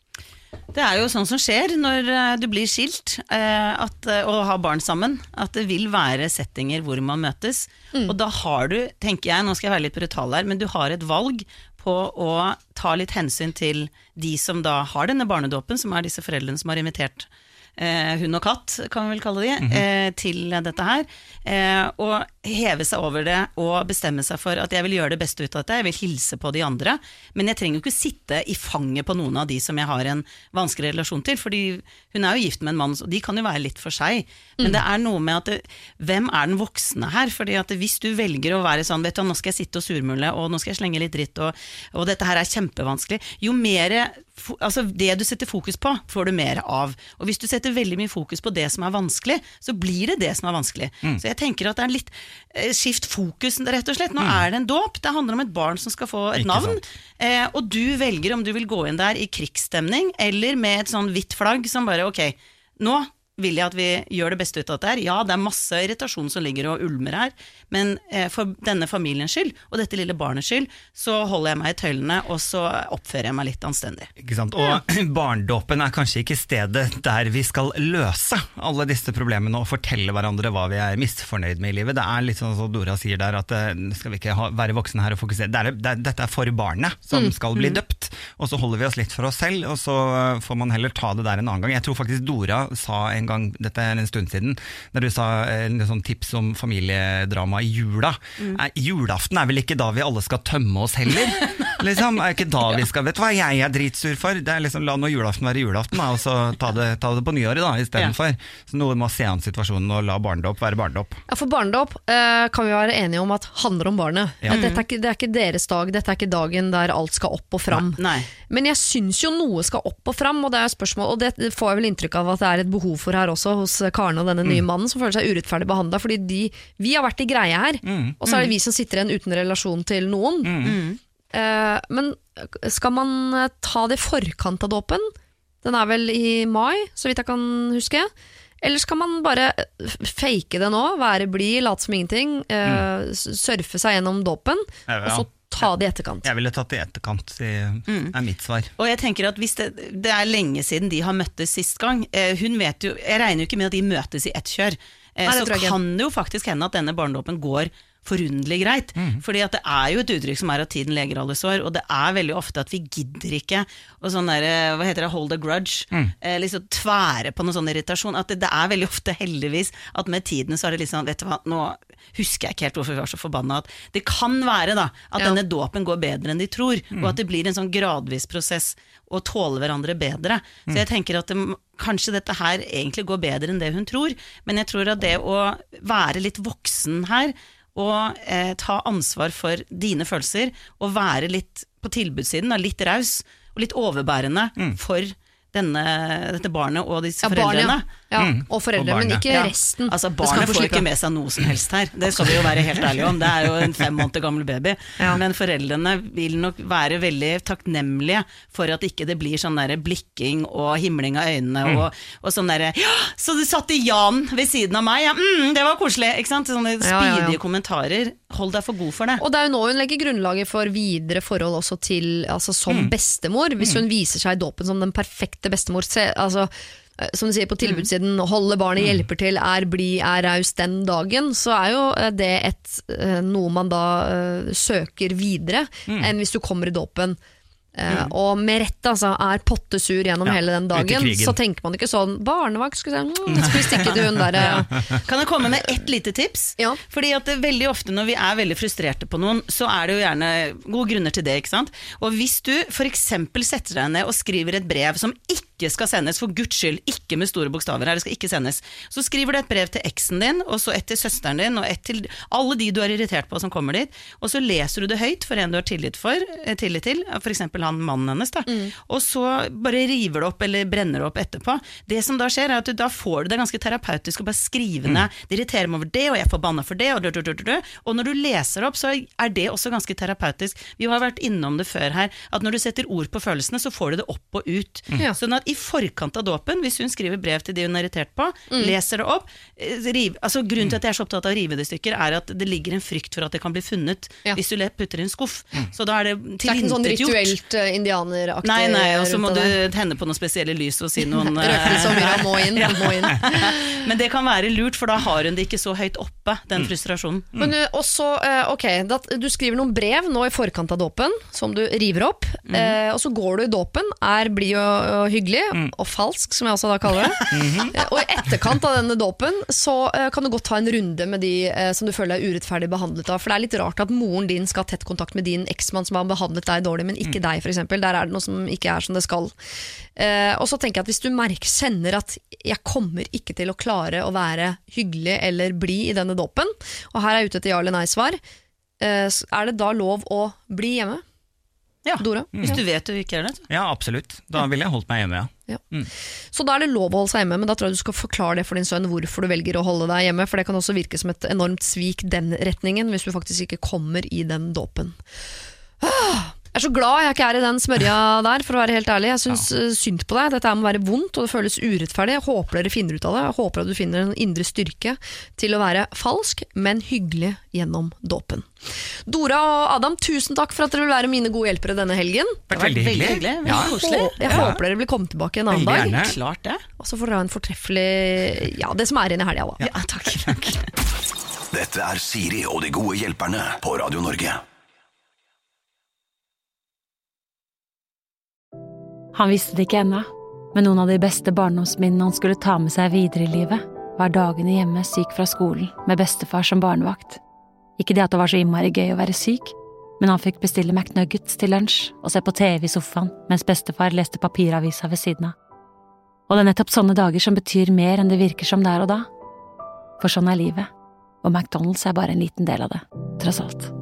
[SPEAKER 8] Det er jo sånn som skjer når du blir skilt at, og har barn sammen, at det vil være settinger hvor man møtes. Mm. Og da har du, tenker jeg, nå skal jeg være litt brutal her, men du har et valg på å ta litt hensyn til de som da har denne barnedåpen, som er disse foreldrene som har invitert Eh, hund og katt, kan vi vel kalle de, mm-hmm. eh, til dette her, eh, og heve seg over det og bestemme seg for at jeg vil gjøre det beste ut av dette, jeg vil hilse på de andre, men jeg trenger jo ikke sitte i fanget på noen av de som jeg har en vanskelig relasjon til, fordi hun er jo gift med en mann, og de kan jo være litt for seg, men mm. det er noe med at det, hvem er den voksne her, fordi at hvis du velger å være sånn, vet du, nå skal jeg sitte og surmule, og nå skal jeg slenge litt dritt, og, og dette her er kjempevanskelig, jo mer, altså det du setter fokus på, får du mer av, og hvis du setter veldig mye fokus på det som er vanskelig, så blir det det som er vanskelig. Mm. Så jeg tenker at det er litt eh, skift fokus, rett og slett. Nå mm. er det en dåp, det handler om et barn som skal få et Ikke navn, eh, og du velger om du vil gå inn der i krigsstemning, eller med et sånn hvitt flagg som bare, ok, nå vil jeg at vi gjør det beste ut av dette her. Ja, det er masse irritasjon som ligger og ulmer her, men eh, for denne familiens skyld, og dette lille barnets skyld, så holder jeg meg i tøylene, og så oppfører jeg meg litt anstendig.
[SPEAKER 7] Ikke sant? Og ja. Barndåpen er kanskje ikke stedet der vi skal løse alle disse problemene og fortelle hverandre hva vi er misfornøyd med i livet. Det er litt sånn som Dora sier der, at uh, skal vi ikke ha, være voksne her og fokusere. Det er, det er, dette er for barnet som mm. skal bli døpt, og så holder vi oss litt for oss selv, og så uh, får man heller ta det der en annen gang. Jeg tror faktisk Dora sa en gang, dette er en stund siden, der du sa en sånn tips om familiedrama i jula. Mm. Eh, julaften er vel ikke da vi alle skal tømme oss heller? liksom, er ikke da vi skal, vet du hva jeg er dritsur for? Det er liksom, la nå julaften være julaften, da, og så ta det, ta det på nyåret da, i stedet ja. for. Så noe må se an situasjonen og la barndåp være barndåp.
[SPEAKER 6] Ja, for barndåp eh, kan vi være enige om at handler om barnet. Ja. Dette er ikke, det er ikke deres dag, dette er ikke dagen der alt skal opp og fram.
[SPEAKER 8] Nei.
[SPEAKER 6] Men jeg synes jo noe skal opp og fram, og det er spørsmål, og det får jeg vel inntrykk av at det er et behov for her også, hos Karen og denne nye mannen, som føler seg urettferdig behandlet, fordi de, vi har vært i greie her, mm. og så er det vi som sitter igjen uten relasjon til noen. Mm. Uh, men skal man ta det i forkant av dåpen? Den er vel i mai, så vidt jeg kan huske. Eller skal man bare fake det nå, være blid, late som ingenting, uh, mm. surfe seg gjennom dåpen, ja, ja. og så ta det i etterkant.
[SPEAKER 7] Jeg ville tatt det i etterkant, det mm. er mitt svar.
[SPEAKER 8] Og jeg tenker at hvis det, det er lenge siden de har møttes sist gang, eh, hun vet jo, jeg regner jo ikke med at de møtes i ett kjør, eh, Nei, så kan det jo faktisk hende at denne barndåpen går forundelig greit, mm. fordi at det er jo et uttrykk som er at tiden leger alle sår, og det er veldig ofte at vi gidder ikke, og sånn der, hva heter det, hold a grudge, mm. eh, liksom tvære på noen sånn irritasjon, at det, det er veldig ofte heldigvis, at med tiden så er det liksom, vet du hva, nå husker jeg ikke helt hvorfor vi var så forbannet, at det kan være da, at ja. denne dåpen går bedre enn de tror, mm. og at det blir en sånn gradvis prosess, å tåle hverandre bedre, mm. så jeg tenker at det, kanskje dette her egentlig går bedre enn det hun tror, men jeg tror at det å være litt voksen her, og eh, ta ansvar for dine følelser og være litt på tilbudssiden, litt raus og litt overbærende mm. for denne, dette barnet og disse ja, foreldrene.
[SPEAKER 6] Barn, ja. Ja, og foreldre, men ikke
[SPEAKER 8] Ja.
[SPEAKER 6] resten.
[SPEAKER 8] Altså,
[SPEAKER 6] Det skal
[SPEAKER 8] barnet
[SPEAKER 6] få
[SPEAKER 8] får
[SPEAKER 6] slippe.
[SPEAKER 8] ikke med seg noe som helst her. Det skal vi jo være helt ærlige om. Det er jo en fem måneder gammel baby.
[SPEAKER 6] Ja.
[SPEAKER 8] Men foreldrene vil nok være veldig takknemlige for at ikke det blir sånn der blikking og himling av øynene
[SPEAKER 7] Mm.
[SPEAKER 8] og, og sånn derre ja, så du satt i Jan ved siden av meg, ja, mm, det var koselig, ikke sant? Sånne
[SPEAKER 6] Ja, ja, ja.
[SPEAKER 8] spydige kommentarer. Hold deg for god for det.
[SPEAKER 6] Og det er jo nå hun legger grunnlaget for videre forhold også til, altså som
[SPEAKER 8] Mm.
[SPEAKER 6] bestemor. Hvis hun viser seg i dåpen som den perfekte bestemor, se, altså, eh, som du sier på tilbudssiden, holde barnet, hjelper til, er blid, er raus den dagen, så er jo eh, det et, eh, noe man da eh, søker videre, enn hvis du kommer i dåpen. Eh, og med rett altså, er pottesur gjennom
[SPEAKER 7] Ja,
[SPEAKER 6] hele den
[SPEAKER 7] ut i
[SPEAKER 6] dagen,
[SPEAKER 7] krigen.
[SPEAKER 6] så tenker man ikke sånn barnevakt, skulle jeg si, mm, skal vi stikke til hun der eh,
[SPEAKER 8] Kan jeg komme med ett lite tips?
[SPEAKER 6] Ja.
[SPEAKER 8] Fordi at det, veldig ofte når vi er veldig frustrerte på noen, så er det jo gjerne gode grunner til det, ikke sant? Og hvis du for eksempel setter deg ned og skriver et brev som ikke skal sendes, for Guds skyld, ikke med store bokstaver her, det skal ikke sendes, så skriver du et brev til eksen din, og så et til søsteren din, og et til alle de du er irritert på som kommer dit, og så leser du det høyt for en du har tillit, for, eh, tillit til, for eksempel han mannen hennes da, og så bare river det opp eller brenner det opp etterpå. Det som da skjer er at du da får du det ganske terapeutisk å bare skrive ned, det irriterer meg over det, og jeg er forbannet for det, og, du, du, du, du, du. Og når du leser opp, så er det også ganske terapeutisk. Vi har vært innom det før her, at når du setter ord på følelsene, så får du det opp og ut.
[SPEAKER 6] Ja.
[SPEAKER 8] Sånn at i forkant av dåpen, hvis hun skriver brev til de hun er irritert på, leser det opp, eh, riv, altså grunnen til at jeg er så opptatt av å rive det i stykker, er at det ligger en frykt for at det kan bli funnet,
[SPEAKER 6] Ja.
[SPEAKER 8] hvis du lett putter i en skuff. Så da er det
[SPEAKER 6] Det er ikke en sånn
[SPEAKER 8] tilintetgjort.
[SPEAKER 6] rituelt uh, indianeraktig
[SPEAKER 8] Nei, nei, og så må
[SPEAKER 6] rundt
[SPEAKER 8] du
[SPEAKER 6] det der.
[SPEAKER 8] tenne på noen spesielle lys og si noen
[SPEAKER 6] Røkelse og myra må inn,
[SPEAKER 8] Ja.
[SPEAKER 6] må inn.
[SPEAKER 8] Men det kan være lurt, for da har hun det ikke så høyt oppe, den frustrasjonen.
[SPEAKER 6] Men uh, også, uh, ok, da, du skriver noen brev nå i forkant av dåpen, som du river opp, uh, og så går du i dåpen, er blid og, og hyggelig, og falsk, som jeg også da kaller det. Uh, og i etterkant av denne dåpen, så uh, kan du godt ta en runde med de uh, som du føler er urettferdig behandlet av, for det er litt rart at moren din skal ha tett kontakt med din eksmann som har behandlet deg dårlig, men ikke deg for eksempel. Der er det noe som ikke er som det skal. Uh, og så tenker jeg at hvis du merker, kjenner at jeg kommer ikke til å klare å være hyggelig eller blid i denne dåpen, og her er jeg ute etter ja eller nei svar, uh, er det da lov å bli hjemme?
[SPEAKER 8] Ja,
[SPEAKER 6] Dora?
[SPEAKER 8] hvis du vet du ikke er det.
[SPEAKER 7] Ja, absolutt. Da ville jeg holdt meg hjemme, ja.
[SPEAKER 6] Ja. Så da er det lov å holde seg hjemme, men da tror jeg du skal forklare det for din sønn hvorfor du velger å holde deg hjemme, for det kan også virke som et enormt svik den retningen hvis du faktisk ikke kommer i den dåpen. Ah, jeg er så glad jeg ikke er i den smørja der, for å være helt ærlig. Jeg synes ja. synd på deg. Dette må være vondt, og det føles urettferdig. Jeg håper dere finner ut av det. Jeg håper at du finner en indre styrke til å være falsk, men hyggelig gjennom dåpen. Dora og Adam, tusen takk for at dere vil være mine gode hjelpere denne helgen.
[SPEAKER 7] Det var veldig hyggelig.
[SPEAKER 8] hyggelig. Veldig
[SPEAKER 7] Ja.
[SPEAKER 8] koselig.
[SPEAKER 6] Jeg
[SPEAKER 7] Ja.
[SPEAKER 6] håper dere vil komme tilbake en annen
[SPEAKER 7] Veldig
[SPEAKER 6] dag.
[SPEAKER 7] gjerne.
[SPEAKER 8] Klart det.
[SPEAKER 6] Og så får dere ha en fortreffelig, ja, det som er igjen i helga da.
[SPEAKER 8] Ja, takk. takk.
[SPEAKER 5] Dette er Siri og de gode hjelperne på Radio Norge.
[SPEAKER 11] Han visste det ikke ennå, men noen av de beste barndomsminnene han skulle ta med seg videre i livet, var dagene hjemme syk fra skolen med bestefar som barnevakt. Ikke det at det var så innmari gøy å være syk, men han fikk bestille McNuggets til lunsj og se på T V i sofaen mens bestefar leste papiravisa ved siden av. Og det er nettopp sånne dager som betyr mer enn det virker som der og da. For sånn er livet, og McDonald's er bare en liten del av det, tross alt.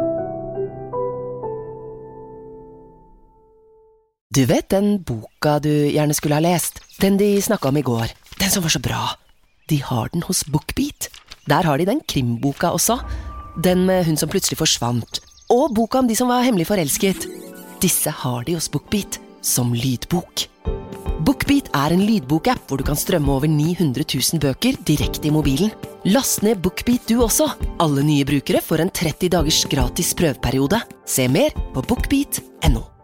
[SPEAKER 1] Du vet den boka du gjerne skulle ha lest? Den de snakket om i går. Den som var så bra. De har den hos BookBeat. Der har de den krimboka også. Den med hun som plutselig forsvant. Og boka om de som var hemmelig forelsket. Disse har de hos BookBeat som lydbok. BookBeat er en lydbokapp hvor du kan strømme over ni hundre tusen bøker direkte i mobilen. Last ned BookBeat du også. Alle nye brukere får en tretti dagers gratis prøveperiode. Se mer på bookbeat punktum no.